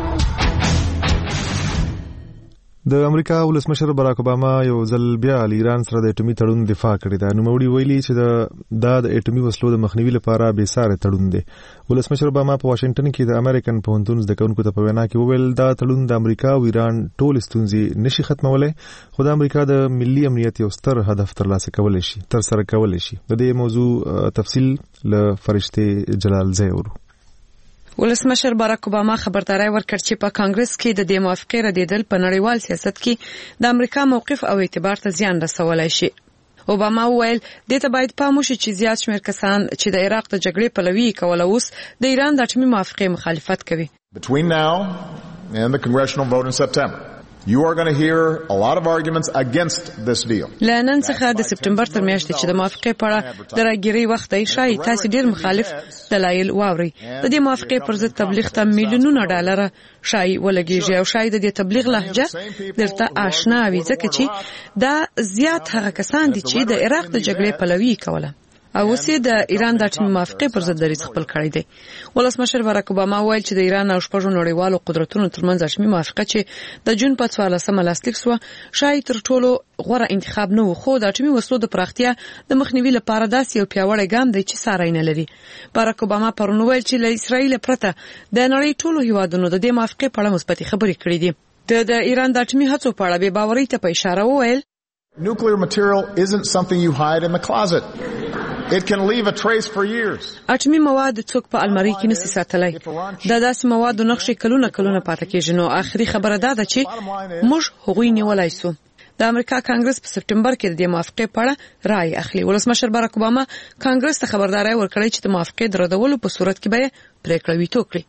د امریکا ولسمشر باراک اوباما یو ځل بیا ایران سره د اټومي تړون دفاع کړې ده. نوموړي ویلي چې د اټومي وسلو د مخنیوي لپاره بې ساري تړون دی. ولسمشر اوباما په واشنگټن کې د امریکن پوهنتون زده کوونکو ته په وینا کې وویل دا تړون د امریکا او ایران ټول ستونزې نشي ختمولای خو د امریکا د ملي امنیت یو ستر هدف ترلاسه کولای شي تر سره کولای شي. د دې موضوع تفصیل له فرشته جلال زیورو. ولسمشر باراک اوباما خبرداري ورکړ چې په کانګرس کې د دې موافقې ردیدل په نړیوال سیاست کې د امریکا موقف او اعتبار ته زیان رسولای شي. اوباما وویل د ته باید پام وشي چې زیات شمېر کسان چې د عراق د جګړې پلوي کول اوس د ایران د اټومي موافقې مخالفت کوي. Between now and the congressional vote in September you are going to hear a lot of arguments against this deal. لنن څخه د سپټمبر تر میاشتې چې د موافقې په اړه د راګيري وخت دی شای تاسو ډیر مخالف دلایل واوري. د دې موافقې پر ضد تبلیغ ته میلیونونه ډالر شای ولګیږي او شای د دې تبلیغ لهجه درته آشنا وي ځکه چې دا زیات هغه کسان دي چې د عراق د جګړې پلوي کوله او اوسې د ایران د اټومي موافقې پر ضد دریځ خپل کړی دی. ولسمشر باراک اوباما ویل چې د ایران او شپږو نړیوالو قدرتونو ترمنځ اټومي موافقه چې د جون په 14 لاسلیک شو شاید تر ټولو غوره انتخاب نه و خو د اټومي وسلو د پراختیا د مخنیوي لپاره داسې یو پیاوړی ګام دی چې ساری نه لري. باراک اوباما پرون ویل چې له اسرائیل پرته د نړۍ ټولو هیوادونو د دې موافقې په اړه مثبت خبرې کړې دي. د ایران د اټومي هڅو په اړه به باوري ته په اشاره وویل Nuclear material isn't something you hide in the closet. It can leave a trace for years. اټومي مواد څوک په الماری کې نشي ساتلای. دا داسې مواد نقشې کلونه پاتې کېږي. نو آخري خبره ده چې موږ هغوی نیولای سو. د امریکا کانګرس په سپټمبر کې د موافقې په اړه رائے اخلي. ولسمشر باراک اوباما کانګرس ته خبرداري ورکړې چې د موافقې د ردولو په صورت کې به پریکړه ویټو کړي.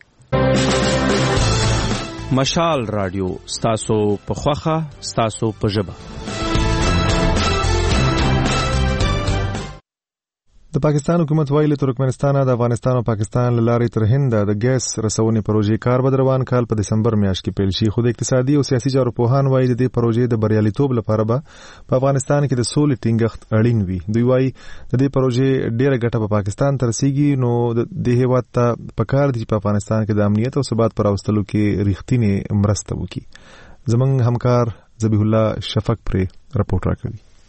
مشال رادیو ستاسو په خوخه ستاسو په ژبه. د پاکستان حکومت ویلي ترکمنستان د افغانستان او پاکستان لارې تر هند د ګیس رسونې پروژې کار به روان کال په دسمبر میاشت کې پیل شي. خو د اقتصادي او سیاسي چارو پوهان وایي د دې پروژې د بریالیتوب لپاره به په افغانستان کې د سولې ټینګښت اړین وي. دوی وایي د دې پروژې ډیره ګټه په پاکستان ته رسیږي نو د هیواد ته پکار دي چې په افغانستان کې د امنیت او ثبات پر راوستلو کې ریښتینې مرسته وکړي. زموږ همکار ذبیح الله شفق پر راپورټ راکوي.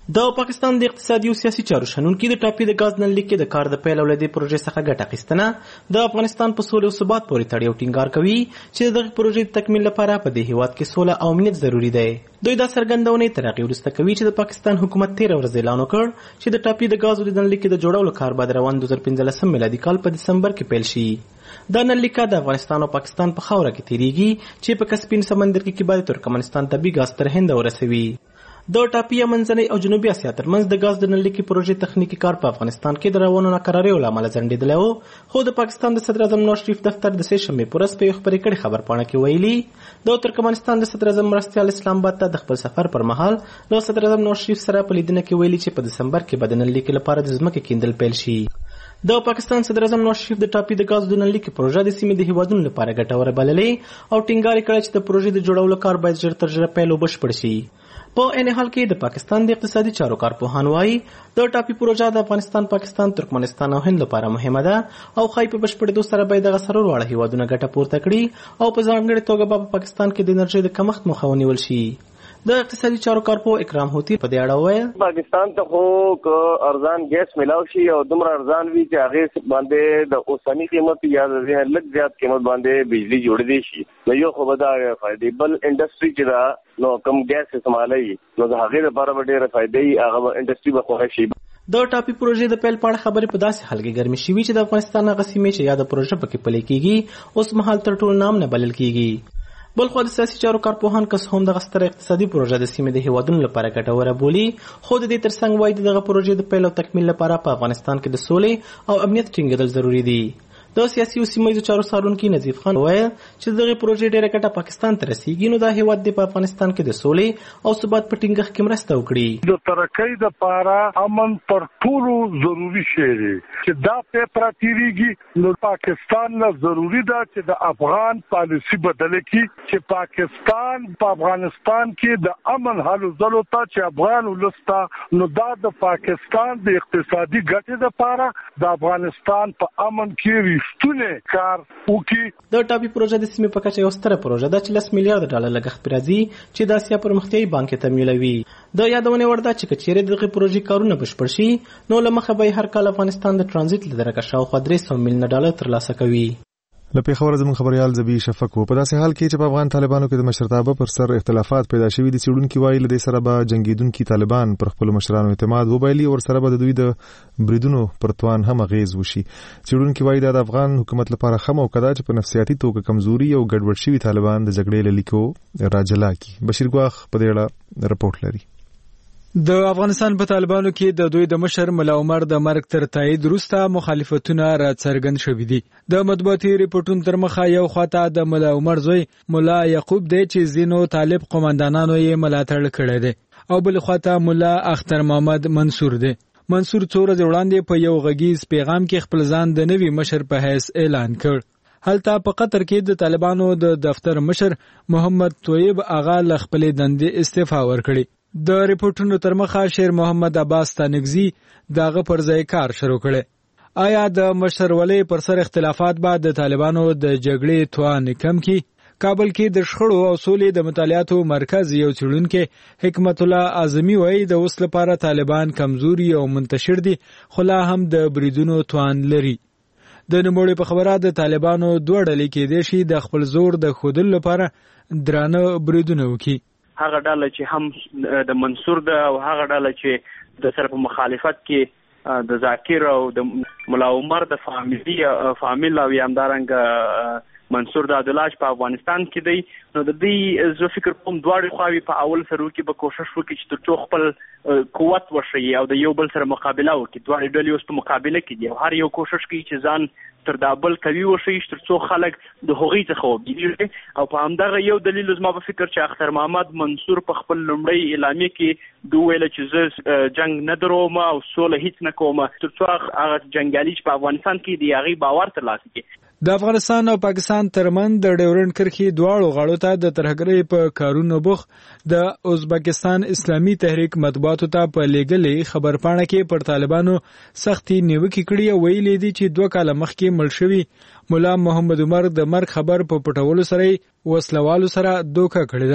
د پاکستان د اقتصادي او سیاسي چارو شنونکي د ټاپي د غاز نل لیک د کار د پیل ولدي پروژې څخه ګټه اخیستنه د افغانستان په سولې او ثبات پورې تړي او ټینګار کوي چې دغه پروژې د تکمیل لپاره په دې هیواد کې سوله او امنیت ضروری دی. دوی دا څرګندونه تر هغه وروسته کوي چې د پاکستان حکومت 13 ورځې اعلان وکړ چې د ټاپي د غاز د نل لیک د جوړولو کار به روان 2015 میلادي کال په دسمبر کې پیل شي. دا نل لیک د افغانستان او پاکستان په خاوره کې تیریږي چې په کسپین سمندر کې بعد ترکمنستان ته طبي غاز تر هند ورسوي. د ټاپي منځنۍ او جنوبي اسیا ترمنځ د غاز د نل لیک پروژې تخنیکی کار په افغانستان کې د روانو ناکراریو لامل ځنډېدلی و، خو د پاکستان د صدر اعظم نواز شریف دفتر د سې شنبې په ورځ په یو خبرې کړې خبرپاڼه کې ویلي د ترکمنستان د صدر اعظم مرستیال اسلام آباد ته د خپل سفر پر مهال له صدر اعظم نواز شریف سره په لیدنه کې ویلي چې په دسمبر کې به د نل لیک لپاره د ځمکې کیندل پیل شي. د پاکستان صدر اعظم نواز شریف د ټاپي د غاز د نل لیک پروژه د سیمې د هیوادونو لپاره ګټوره بللې او ټینګار کړی چې د پروژې د جوړولو کار باید ژر تر ژره پیل او بشپړ شي. په عین حال کې د پاکستان د اقتصادي چارو کارپوهان وایي د ټاپي پروژه د افغانستان، پاکستان، ترکمنستان او هند لپاره مهمه ده او خای په بشپړېدو سره باید دغه سرور واړه هیوادونه ګټه پورته کړي او په ځانګړې توګه په پاکستان کې د انرژي د کمښت مخه ونیول شي. د اقتصادي چارو کارپوه اکرام هوتی په دې اړه وویل پاکستان ته خو ارزان ګیس ملاو شي او دومره ارزان وي چې هغه باندې د اوسنی قیمت یا د لږ زیات قیمت باندې بجلی جوړ دی شي. نو یو خو به دا فائدې بل انډستری چې دا نو کم ګیس استعمالوي نو د هغې لپاره به ډېره فائدې هغه انډستری به خوښ شي. د ټاپي پروژې د پیل په اړه خبرې په داسې حال کې ګرمې شوي چې د افغانستان هغه سیمې چې یاده پروژه پکې پلې کېږي اوس مهال تر ټولو نام نه بلل کېږي. بلخو د سیاسي چارو کارپوهان کس هم دغه ستره اقتصادي پروژه د سیمې د هیوادونو لپاره ګټوره بولي، خو د دې ترڅنګ وایي دغه پروژې د پیل او تکمیل لپاره په افغانستان کې د سولې او امنیت ټینګېدل ضروري دي. د سیاسي او سیمه ییزو چارو څارونکي نظیف خان وایي چې دغه پروژې ډېره ګټه پاکستان ته رسیږي، نو دا هیواد د افغانستان کې د سولې او ثبات په ټینګښت کې مرسته وکړي. د ترقۍ لپاره امن تر ټولو ضروری شی دی چې دا په پراتیریږي. نو پاکستان له ضروری ده چې د افغان پالیسی بدل کړي چې پاکستان په افغانستان کې د امن حل زلو ته چې افغان ولستا نو دا د پاکستان د اقتصادي ګټې لپاره د افغانستان په امن کې د ټاپي پروژه د سیمې په کچه یو ستره پروژه ده چې 10 میلیارډ ډالر لګښت پرې راځي چې د اسیا پرمختیایي بانک ته تمویلوي. د یادونه وړ ده چې کچېرې دغه پروژې کارونه بشپړ شي نو له مخه به هر کال افغانستان د ترانزیت له درکه شاوخوا 300 میلیون ډالر ترلاسه کوي. له پیښور زموږ خبريال زبی شفق په داسې حال کې چې په افغان طالبانو کې د مشرتابه پر سر اختلافات پیدا شوي دي. څېړونکي وایي له دې سره به جنگیدونکي طالبان پر خپل مشرانو اعتماد وبایلي او سره به د دوی د بریدونو پر توان هم اغیز وشي. څېړونکي وایي دا د افغان حکومت لپاره ښه موقع ده چې په نفسیاتي توګه کمزوري او ګډوډ شوي طالبان د جګړې له لیکو راجلا کړي. بشیر ګواخ په دې اړه رپورټ لري. د افغانستان په طالبانو کې د دوی د مشر ملا عمر د مرګ تر تایید وروسته مخالفتونه را څرګند شوي دي. د مطبوعاتي ریپورتونو تر مخه یو خواته د ملا عمر زوی ملا یعقوب دی چې ځینو طالب قوماندانانو یې ملاتړ کړی دی او بل خواته ملا اختر محمد منصور دی. منصور څو ورځې وړاندې په یو غږیز پیغام کې خپل ځان د نوي مشر په حیث اعلان کړ. هلته په قطر کې د طالبانو د دفتر مشر محمد طیب آغا له خپلې دندې استعفا ورکړي. د ریپورتونو تر مخه شیر محمد عباس تانگزی داغه پر ځای کار شروع کړي. آیا د مشرولۍ پر سر اختلافات بعد د طالبانو د جګړې توان کم کی؟ کابل کې د شخړو او سولې د مطالعاتو مرکز یو څېړونکی حکمت الله اعظمي وایي د اوس لپاره طالبان کمزوري او منتشر دي، خو لا هم د بریدونو توان لري. د نوموړي په خبره د طالبانو دوه ډلې کېدای شي د خپل زور د ښودلو لپاره درانه بریدونه وکړي. هغه ډله چې هم د منصور ده او هغه ډله چې د سره په مخالفت کې د ذاکر او د ملا عمر د فامیل او همدارنګه منصور د عدلاج په افغانستان کې دی. نو د دې زه فکر کوم دواړه خواوې په اول سرو کې به کوشش وکړي چې ترڅو خپل قوت وښیي او د یو بل سره مقابله وکړي. دواړه ډلې اوس په مقابله کې دي او هر یو کوشش کوي چې ځان تر دا بل کوي وښیي ترڅو خلک د هغوی څخه وبېږي. او په همدغه یو دلیل زما په فکر چې اختر محمد منصور په خپل لومړی اعلامیه کې دوی ویل چې زه جنگ نه دروم او سوله هیڅ نه کوم ترڅو هغه جنګیالي چې په افغانستان کې دی هغې باور ترلاسه کړي. د افغانستان او پاکستان ترمن د ډیورنډ کرښې دواړو غاړو ته د ترهګرۍ په کارونو بوخت د ازبکستان اسلامي تحریک مطبوعاتو ته په لېږلې خبرپاڼه کې پر طالبانو سختي نیوکې کړي او ویلي دي چې 2 کاله مخکې مړ شوي مولا محمد عمر د مرګ خبر په پټولو سره وسلوالو سره دوکه کړې ده.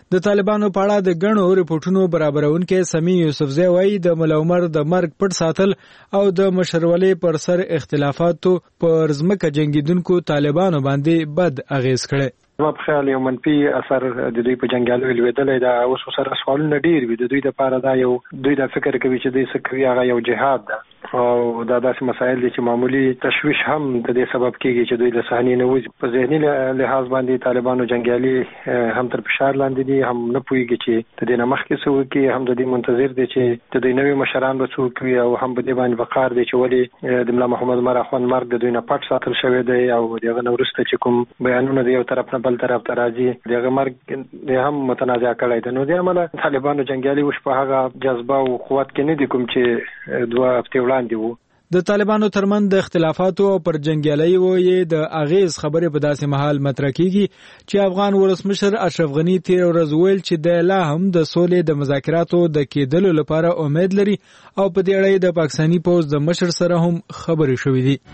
د طالبانو په اړه د غنو ریپورتونو برابرونکو سمي یوسفزی وایي د ملا عمر د مرګ پټ ساتل او د مشرولې پر سر اختلافاتو پر ځمکه جنگیدونکو طالبانو باندې بد اغیز کړي. ما په خیال یو منفي اثر د دوی په جنگیالو لویدلې دا اوس سره سوالونه ډیر وي د دوی لپاره دا یو دوی د فکر کوي چې دوی څه کوي هغه یو جهاد ده او دا داسې مسایل دي چې معمولی تشویش هم د دې سبب کیږي چې دوی له صحنې نه وځي په ذهني لحاظ باندې طالبانو جنگیالي هم تر فشار لاندې دي هم نه پوهیږي چې د دې نه مخکې څه وکړي هم د دې منتظر دي چې د دوی نوي مشران به څوک وي او هم په دې باندې وقار دي چې ولې د ملا محمد عمر اخوند مرګ د دوی نه پټ ساتل شوی دی او دغه نو وروسته چې کوم بیانونه د یو طرف نه بل طرف ته راځي دغه مرګ هم متنازع کړی دی. نو د عمله طالبانو جنگیالي وش په هغه جذبه او قوت کې نه دي کوم چې دوه هفته د طالبانو ترمن د اختلافاتو او پر جنگیالي وې د اغیز خبره په داسې محل مطرح کیږي چې افغان ولسمشر اشرف غنی تیر ورځ ویل چې د لا هم د سولې د مذاکراتو د کېدلو لپاره امید لري او په دې اړه د پاکستاني پوز د مشر سره هم خبرې شوې دي.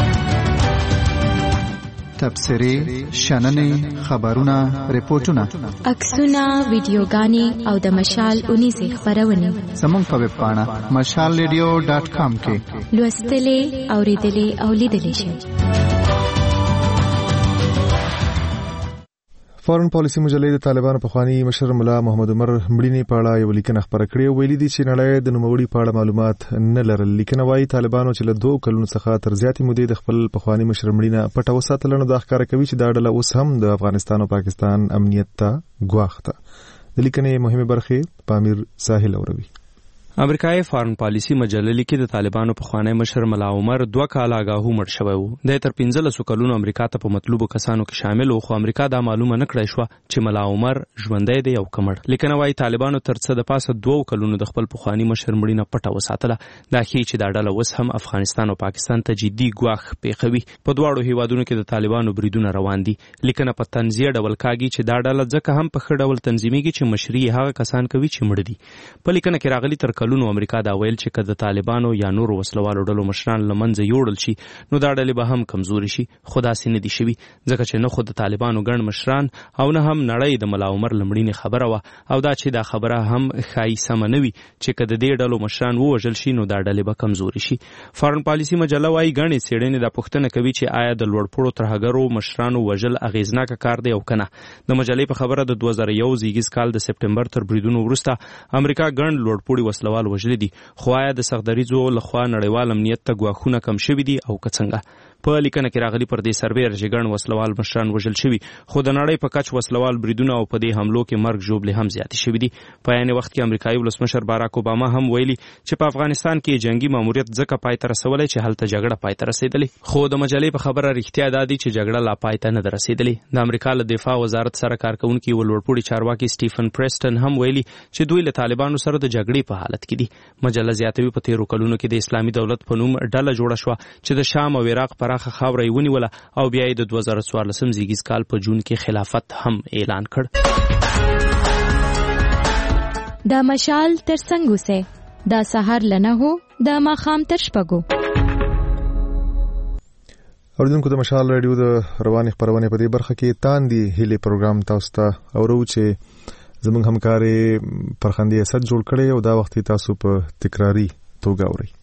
تبصرې، شننې، خبرونه، ریپورتونه، عکسونه، ویډیوګانې او د مشال 19 خبرونه زموږ په ویب پاڼه mashalradio.com کې لوستلې، اوریدلې او لیدلې شئ. فارن پالیسی مجلې د طالبانو پخوانی مشر ملا محمد عمر مړینې په اړه یو لیکنه خبره کړې ویلي دي چې نړۍ د نوموړي په اړه معلومات نه لرل. لیکنه وايي طالبانو چې له 2 کلونو څخه تر زیاتې مودې د خپل پخوانی مشر مړینه پټه وساتل نو دا ښکاره کوي چې دا ډله اوس هم د افغانستان او پاکستان امنیت ته ګواښ ده. د لیکنې مهمه برخه پامیر ساحل اوروي. امریکایي فارن پالیسی مجله لیکي د طالبانو پخوانی مشر ملا عمر 2 کال اگاهو مړ شوی وو. د تر 15 کلونو امریکا ته په مطلوبو کسانو کې شامل وو خو امریکا دا معلومه نه کړی شو چې ملا عمر ژوندی دی او کمړ. لیکنه وايي طالبانو تر څه د پاسه 2 کلونو د خپل پخوانی مشر مړینه پټه وساتله. دا ښیي چې دا ډله اوس هم افغانستان او پاکستان ته جدي ګواښ پیښوي. په دواړو هیوادونو کې د طالبانو بریدونه روان دي. لیکنه په تنزیه ډول کاږي چې دا ډله ځکه هم په ښه ډول تنظیمېږي چې مشري هغه کسان کوي چې مړ دي. په لیکنه کې راغلي تر کلونو امریکا دا ویل چې کله د طالبانو یا نورو وسلوالو ډلو مشران لمنځه یوړل شي نو دا ډلې به هم کمزوري شي. خو داسې نه دي شوي ځکه چې نه خو د طالبانو ګڼ مشران او نه هم نړۍ د ملا عمر لمړینې خبره وه او دا چې دا خبره هم ښایي سمه نه وي چې که د دې ډلو مشران ووژل شي نو دا ډلې به کمزوري شي. فارن پالیسي مجله وايي ګڼې څېړنې دا پوښتنه کوي چې آیا د لوړپوړو ترهګرو مشرانو وژل اغیزناکه کار دی او که نه. د مجلې په خبره د 2001 زیږیز کال د سپټمبر تر بریدونو وروسته امریکا ګڼ لوړپوړي وسلوال وژلي دي خو آیا د سختدریځو لخوا نړیوال امنیت ته ګواښونه کم شوي دي او که څنګه. په لیکنه کې راغلي پر دې سربېره چې ګڼ وسلوال مشران وژل شوي خو د نړۍ په کچ وسلوال بریدونه او په دې حملو کې مرګ ژوبلې هم زیاتې شوي دي. په عین وخت کې امریکایي ولسمشر باراک اوباما هم ویلي چې په افغانستان کې جنگي ماموریت ځکه پای ته رسولی چې هلته جګړه پای ته رسېدلې. خو د مجلې په خبره رښتیا دا دی چې جګړه لا پای ته نه ده رسېدلې. د امریکا له دفاع وزارت سره کارکونکي یو لوړپوړي چارواکي سټیفن پریسټن هم ویلي چې دوی له طالبانو سره د جګړې په حالت کې دي. مجله زیاتوي په 13 کلونو کې د اسلامي دولت په نوم ډله جوړه شوه چې د شام او عراق پراخه خاوره یې ونیوله او بیا یې د 2014 زیږیز کال په جون کې خلافت هم اعلان کړ. دا مشال تر څنګه وسه دا سحر لنه هو دا ماخام تر شپږو. اوریدونکو د مشال رادیو د رواني خبرونه په دې برخه کې تاندي هلي پروګرام تاسو ته اورو چې زموږ همکاري پرخندي اسد جوړ کړي او دا وخت تاسو په تکراری توګه اورئ.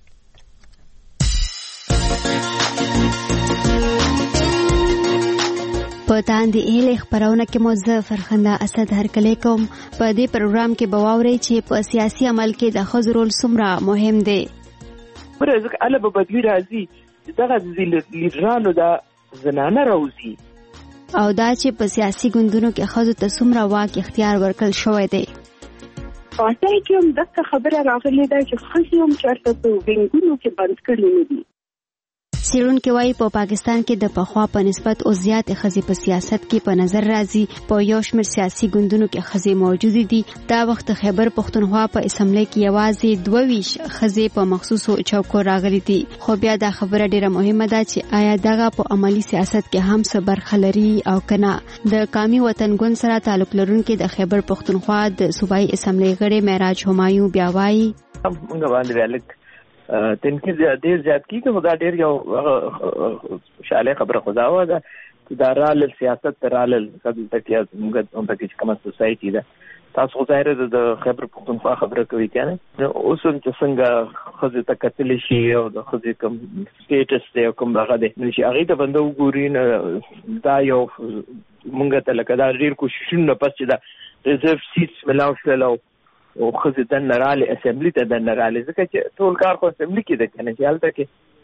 په تاندي هلي خبرونه کې مو فرخنده اسد هرکلی کوم. په دې پروګرام کې به واورئ چې په سیاسي عمل کې د ښځو رول څومره مهم دی. ورځ کله به بدلی راځي دغه لیډرانو د زنانه راوځي او دا چې په سیاسي ګوندونو کې ښځو ته څومره واک اختیار ورکړل شوی دی. پاتې کې هم دغه خبره راغلې ده چې ښځې هم چېرته په وینګونو کې بند کړي نه دي. څېړونکي وایي په پاکستان کې د پخوا په نسبت اوس زیاتې ښځې په سیاست کې په نظر راځي. په یو شمېر سیاسي ګوندونو کې ښځې موجودې دي. دا وخت خیبر پښتونخوا په اسمبلی کې یوازې 22 ښځې په مخصوصو چوکو راغلي دي. خو بیا دا خبره ډیره مهمه ده چې آیا دغه په عملی سیاست کې هم څه برخه لري او که نه. د قومي وطن ګوند سره تعلق لرونکي د خیبر پښتونخوا د صوبایي اسمبلی غړي معراج همایون بیا وایي موږ باندې تنقید ډیر زیات کیږي خو دا ډیر یو شاله خبره خدا و ده دا رال سیاست رال دلته کې موږ هم پکې کومه سوسایټي ده تاسو ظاهر د خبر پښتونخوا خبره کوي کنه اوس چې څنګه خزه تکتل شي او د خزه کوم سټیټس دی کوم هغه دی چې هغه ته بندو ګوري دا یو مونږ ته لکه دا ډیر کوششونه پس چې دا ریزرو سیټس ملاو شول او خزه د نراله اسمبلی ته د نراله ځکه چې ټول کار خو اسمبلی کې ده کنه چې حالت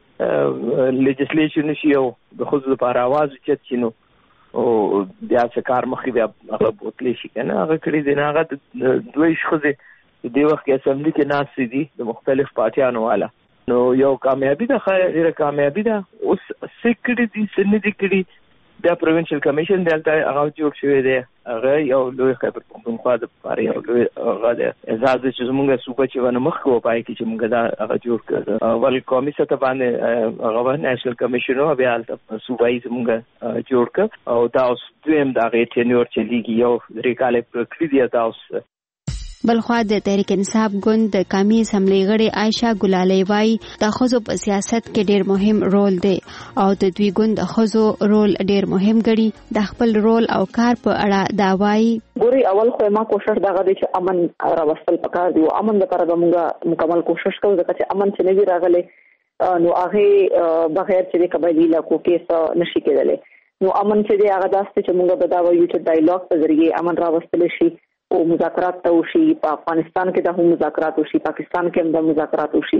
کې لیجسلیشن شي او د خزه لپاره आवाज چت شنو او بیا څه کار مخې بیا هغه بوتلې شي کنه هغه کړي دي نه هغه دوی شخصه د وخت کې اسمبلی کې ناس دي د مختلف پارټیانو والا نو یو کامیابی ده خیره کامیابی ده اوس سیکړي دي سن دي کړي د پروینشل کمیشن دلته هغه جوړ شوی دی هغه یو لوی خبر پښتونخوا د پاره یو لوی هغه د اعزاز چې موږ صوبه چې ونه مخ کو پای کې چې موږ دا هغه جوړ کړ ول قومي سطح باندې هغه نېشنل کمیشن او بیا صوبایي موږ جوړ کړ او دا اوس دویم دا غي ټینیور چې لیګي یو ریکاله پرکړی دی تاسو بلخوا د تحریک انصاف ګوند د قومي اسمبلی غړي عائشہ ګلالي وايي د خزو په سیاست کې ډېر مهم رول دی او د دوی ګوند د خزو رول ډېر مهم ګڼي د خپل رول او کار په اړه دا وايي ګوري اول خو ما کوشش دغه دی چې امن راوستل پکار دی او امن لپاره موږ مکمل کوشش کوو ځکه چې امن چې نه راغلی نو هغه بغیر چې قبایلی علاقو کې نشي کېدلی نو امن چې دی هغه داسته چې موږ به دا وایو چې ډایلاګ په ذریعه امن راوستل شي او مذاکرات ته وشي په افغانستان کې د هم مذاکرات وشي پاکستان کې هم د مذاکرات وشي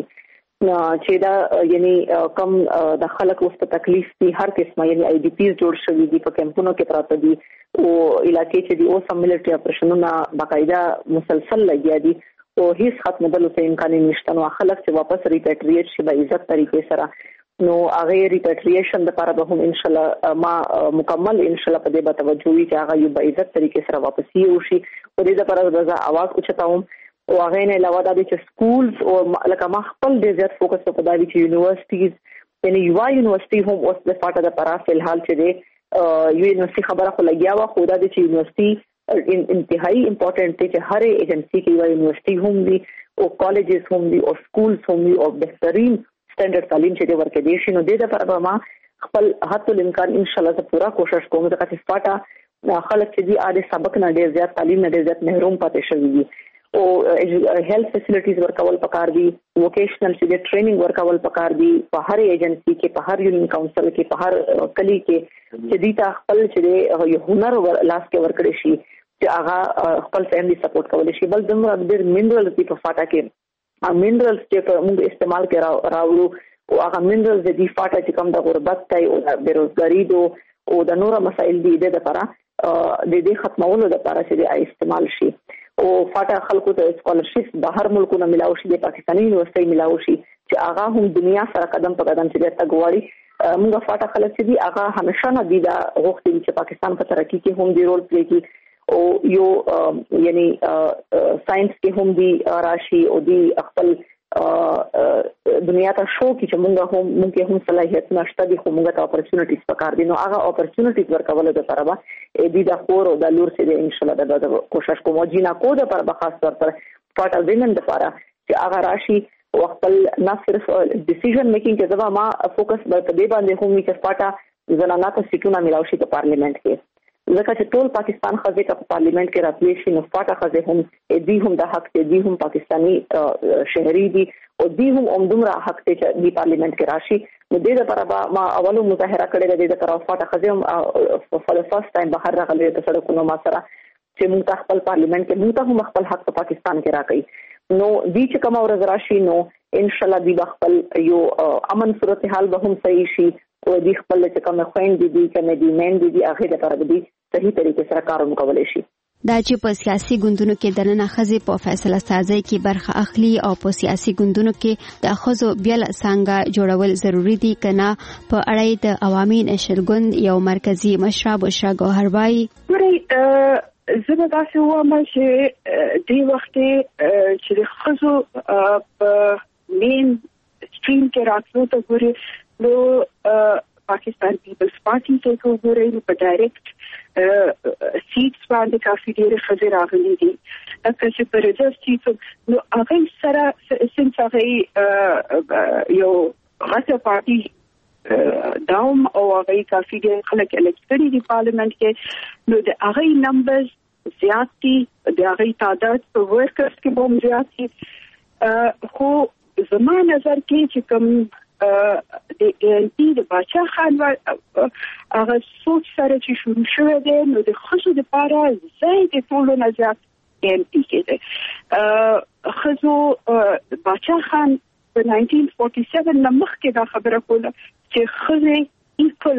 چې دا یعنی کم د خلک وسته تکلیف دي هر قسمه یعنی آی ډی پیز جوړ شوی دي په کیمپونو کې پراته دي او علاقې چې دي او سم ملټری اپریشنونه باقاعده مسلسل لګیا دي او هیڅ ختمېدلو ته امکان نشته نو خلک چې واپس ریپیټریټ شي په عزت طریقې سره نو هغه ریپیټریشن د لپاره به هم ان شاء الله ما مکمل ان شاء الله په دې به توجه وي چې هغه یو په عزت طریقې سره واپس یوشي او دې لپاره د आवाज اوچتاوم او هغه نه علاوه د سکولز او لکه ما خپل ډیر زیات فوکس په دې چې یونیورسيټیز یعنی یو یونیورسيټي هم اوس د فاټه د لپاره فلحال چې دی یونیورسيټي خبره خو لګیا و خو دا د یونیورسيټي انتهایی امپورټنٹ دی چې هر ایجنسی کې یو یونیورسيټي هم دی او کالجز هم دی او سکولز هم دی او بهترین سټانډرډ تعلیم چې ورکړي دي شي نو د دې لپاره ما خپل حتی الامکان ان شاء الله زه پورا کوشش کوم چې فاټه خلک چې دي اده سبق نه ډیر زیات تعلیم نه ډیر زیات محروم پاتې شوی دي او هیلث فیسیلیټیز ورکول پکار دي ووکیشنل چې ټریننګ ورکول پکار دي په هر ایجنسی کې په هر یونین کونسل کې په هر کلی کې چې دي تا خپل چې یو هنر لاس کې ورکړي شي چې هغه خپل فیملی سپورټ کول شي بل دمر ډیر منرال دي په فاټه کې منرالز چې موږ استعمال کې راوړو او هغه منرالز د دې فاټه چې کوم د غربت ته او د بیروزګاری او د نورو مسایل دي د لپاره د دې ختمولو لپاره چې استعمال شي او فاټه خلکو ته سکالرشپ بهر ملکونو ملاوي شي د پاکستاني یونیورسيټي ملاوي شي چې هغه هم دنیا سره قدم په قدم چې د تګوالي موږ فاټه خلک چې دي هغه همیشه نه دي دا غوښتي چې پاکستان په ترقی کې هم دی رول پلی کوي او یو یعنی ساينس کې هم دی راشي او دی خپل دنیا ته شو چې موږ هم صلاحیت نشته دي خو موږ ته اپورتونټیز پکار دي نو هغه اپورتونټیز ورکول د لپاره به دې د خور او د لور سره ان شاء الله د کوشش کوم جینا کو د پر خاص طور پر فاټل وینن د لپاره چې هغه راشي او خپل نه صرف ډیسیژن میکینګ کې ځما ما فوکس په دې باندې هم چې فاټه زنانه ته سیټونه ملاوي شي په پارلیمنت کې ځکه چې ټول پاکستان خزه په پارلیمنت کې راتلی شي نو فاټه خزه هم دې هم د حق دې هم پاکستانی شهري دي او دې هم عمدمره حق ته چې پارلیمنت کې راشي نو دې لپاره ما اولو مظاهره کړې ده د طرف فاټه خزه هم فور د فرست ټایم بهر راغلي د سړکونو ما سره چې موږ خپل پارلیمنت کې موږ هم خپل حق په پاکستان کې راکړي نو دې چې کوم ورځ راشي نو ان شاء الله دې خپل یو امن صورتحال به هم صحیح شي او دې خپل چې کوم خويند دي کوم دي مین دي هغه لپاره دې صحیح طریقې سره کار وکولای شي دا چې په سیاسي ګوندونو کې د نن خزي په فیصله سازي کې برخه اخلي او په سیاسي ګوندونو کې د خزو بیل څنګه جوړول ضروری دي کنه په اړه د عوامي نشر ګوند یو مرکزی مشرب او شاګوهروي ورې زه دا څه وایم چې دی وخت چې خزو په مین سټریم کې راتلو ته ګوري نو پاکستان پیپلز پارټي ته وګورئ نو په ډایرکټ سیټس باندې کافي ډېر خزر راغلي دي چې په ریزرو سیټس نو هغه سره سنس هغه یو غټه پارټي داوم او هغه کافي دي خلک الکټري دی پارلیمنت کې نو د هغه نمبرز زیات دي د هغه تعداد په ورکرز کې هم زیات دي خو زما نظر کې چې کوم د انټي د باچا خان هغه سوچ سره چې شروع شوی دی نو د خصو د پاره زید ټولو نه زیات انټي کې دی خصو باچا خان په 1947 نمخ کې دا خبره کوله چې خزه equal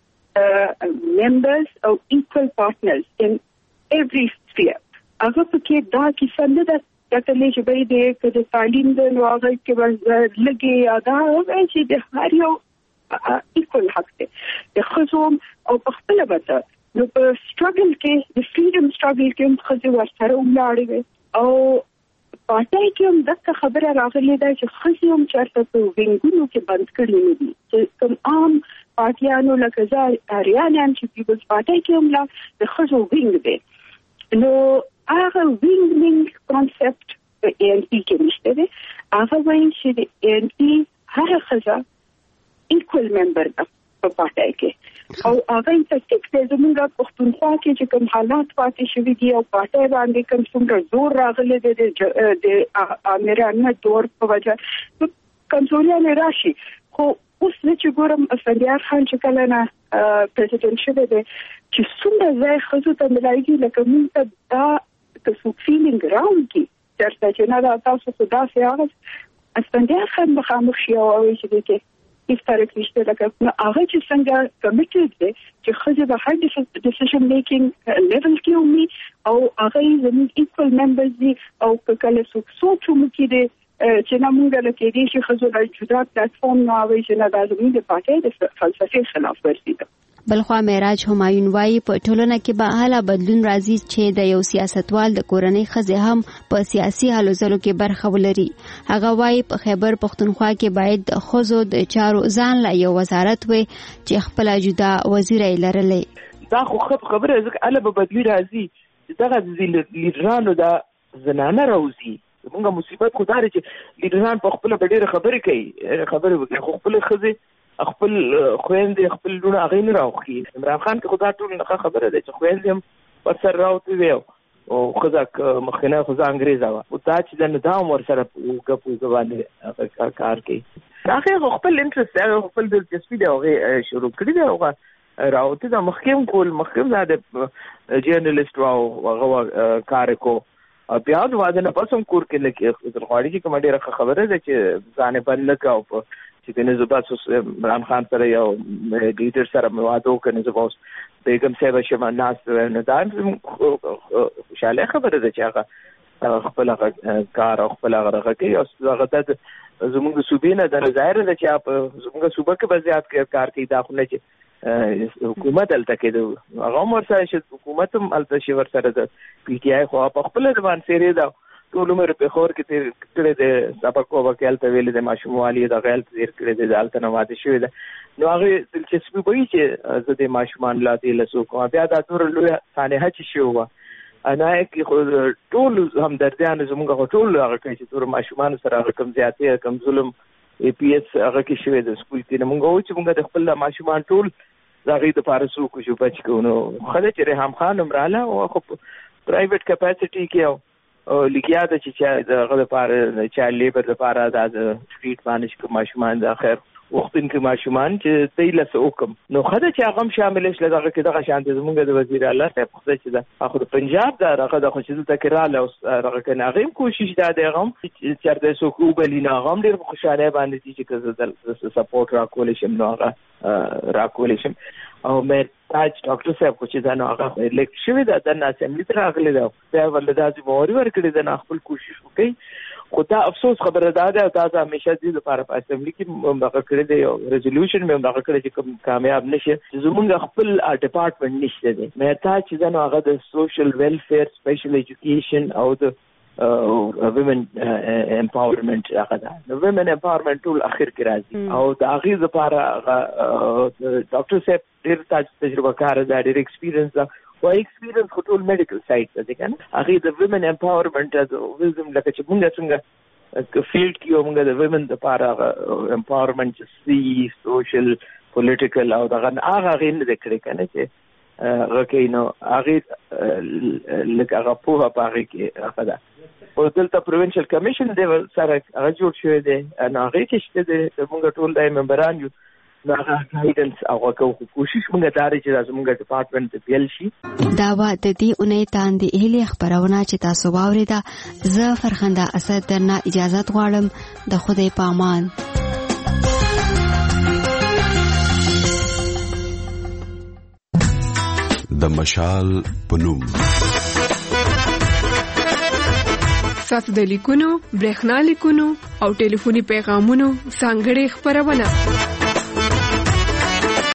members or equal partners in every sphere. هغه پکې دا کیسه نه ده کتلې چې به دې د تعلیم د نوغه کې ورځ لګي ادا چې د هر یو equal حق دی د خزوم او په خپل وته نو په struggle کې د freedom struggle کې خزه ورسره ولاړې او پاتای کې هم دغه خبره راغلې ده چې خزه هم چرته په وینګونو کې بند کړی نه دي چې کوم عام پارټیانو لکه اریانان چې پیپلز پارټي کې هم لا د خزو وینګ دی نو هغه وینګ کانسپټ په ANC کې نشته دی هغه وایي چې د ANC هر خزه equal member ده په پارټي کې او هغه په ټیک د زموږ پښتونخوا کې چې کوم حالات پاتې شوي دي او پارټي باندې کوم څنګه زور راغلی دی د امیرانه دور په وجه کمزوري نه راشي خو اوس چې ګورم اسفندیار خان چې کله نه پریزیدنت شوی دی چې څومره ځای خزو ته ملایږي لکه موږ ته دا تاسو فیلینګ راوند کی چرته چې نه دا تاسو خدا سي اسفندیار خان مخامخ شي او چې دې هیڅ فرق نشته لکه هغه چې څنګه کمیټډ دی چې خزه به هر ډیسیژن میکینګ لیول کې ومي او هغه زموږ ایکوال ممبرز دي او کله سوچو مو کې دي چې نمونږ له کې دي چې خزو د جدا پلیټفارم نو اوی چې نه د زموږ د پارټي د فلسفي خلاف ورزي ده بلخوا معراج همایون وايي په ټولنه کې به حاله بدلون راځي چې د یو سیاستوال د کورنۍ خزه هم په سیاسي حالو ځلو کې برخه ولري هغه وايي په خیبر پښتونخوا کې باید د خزو د چارو ځان لا یو وزارت وي چې خپل جدا وزیر یې لرلې دا خو خبره ځکه اله به بدلی راځي دغه لیډرانو دا زنانه راوځي موږ مصیبت خو داري چې لیډران په خپل ډېر خبرې کوي خبرې وکړي خو خپل خزه خپل خويندې خپل لونه هغه نه راوخي عمران خان کې خدا ټول نه خبره ده چې خويندې هم پر سر راوته وي او خزاک مخنه خزا انګريزا و او دا چې د نظام ور سره وګپو باندې کار کوي هغه خپل انټرست خپل دلچسپي دی هغه شروع کړی دی هغه راوته د مخکم دا د جرنالست او هغه کار کو بیا د واده نه پسوم کور کې لکه غواړي چې کوم ډیره خبره ده چې ځان بند نکاو چې کنه زباسو عمران خان سره یو لیډر سره موادو کنه زباس بیگم صاحب شمه ناس نه دان خوشاله خبره ده چې هغه خپل کار او خپل هغه کوي او هغه د زموږ صوبې نه د ظاهر ده چې زموږ صوبه کې بزیات کار کوي دا خو نه چې حکومت الته کې هغه ورسره چې حکومت هم الته شي ورسره د پی ټی آی خو په خپل ځوان سره دا ټول عمر په خور کې تیر د سبق او وکیل ته ویل د ماشوموالي د غیل تیر کړی د الته نه واده شوی ده نو هغه دلچسپي وایي چې زه د ماشومان لاته لسو کوم بیا دا ټول لوی سانحه چې شو انا کې ټول هم دردیان زموږ ټول هغه کوي چې ټول ماشومان سره کم زیاتې کم ظلم ای پی ایس هغه کې شوی د سکول کې موږ و چې موږ د خپل ماشومان ټول زغې د پارسو کو جو بچ کو نو خله چې رحم خان امراله او خو پرایویټ کیپاسټي کې او لګیا د چې دغه لپاره چې لیبر لپاره د سټریټ مانج کوم ماشومان د اخر وختن کې ماشومان چې تیله حکم نو خدای چې هغه شامل شل دغه کې دغه شانت زمونږ د وزیر الله صاحب خدای چې دا اخو د پنجاب دا هغه د خوشیدل تکراله او هغه کنه هغه کوشش دا دی هغه چې د سو کوبلینا هغه ډیر خوشاله باندې چې کزه سپورټ را کول شم نو هغه را کول شم او مې تاج ډاکټر صاحب کو چې دا نو هغه لیک شوی دا د اسمبلی ته راغلی دا بیا ولداسي موري ورکړي دا خپل کوشش وکړي خو دا افسوس خبره ده تاسو همیشه دې لپاره په اسمبلی کې مونږ کړی دی ریزولوشن مونږ کړی چې کامیاب نشي زمونږ خپل ډپارټمنټ نشته دی مې تا چې دا نو هغه د سوشل ویلفیر سپیشل ایجوکیشن او د women empowerment هغه ده نو women empowerment ټول اخر کې راځي او د هغه لپاره ډاکټر صاحب ډېر تجربه کار ده ډېر ایکسپیرینس ده او ایکسپیرینس ټول میډیکل سایت ده کنه هغه د women empowerment د وزم لکه چې موږ څنګه فیلډ کې موږ د ویمن لپاره امپاورمنت سي سوشل پولیټیکل او دغه هغه غین د کړي کنه چې غکینو هغه لکه هغه په هغه کې راځي او دلته پروینشل کمیشن دی سره هغه جوړ شوی دی نه هغه کې چې موږ ټول د ممبران یو هغه گایډنس او کوشش موږ داري چې زموږ ډپارټمنټ ته پیل شي دا و د دې اونۍ تاندې هلي خبرونه چې تاسو واوریده زه فرخنده اسد درنه اجازه غواړم د خدای په امان د مشال پنوم سات د لیکونو برېښنا لیکونو او ټلیفوني پیغامونو څنګه خبرونه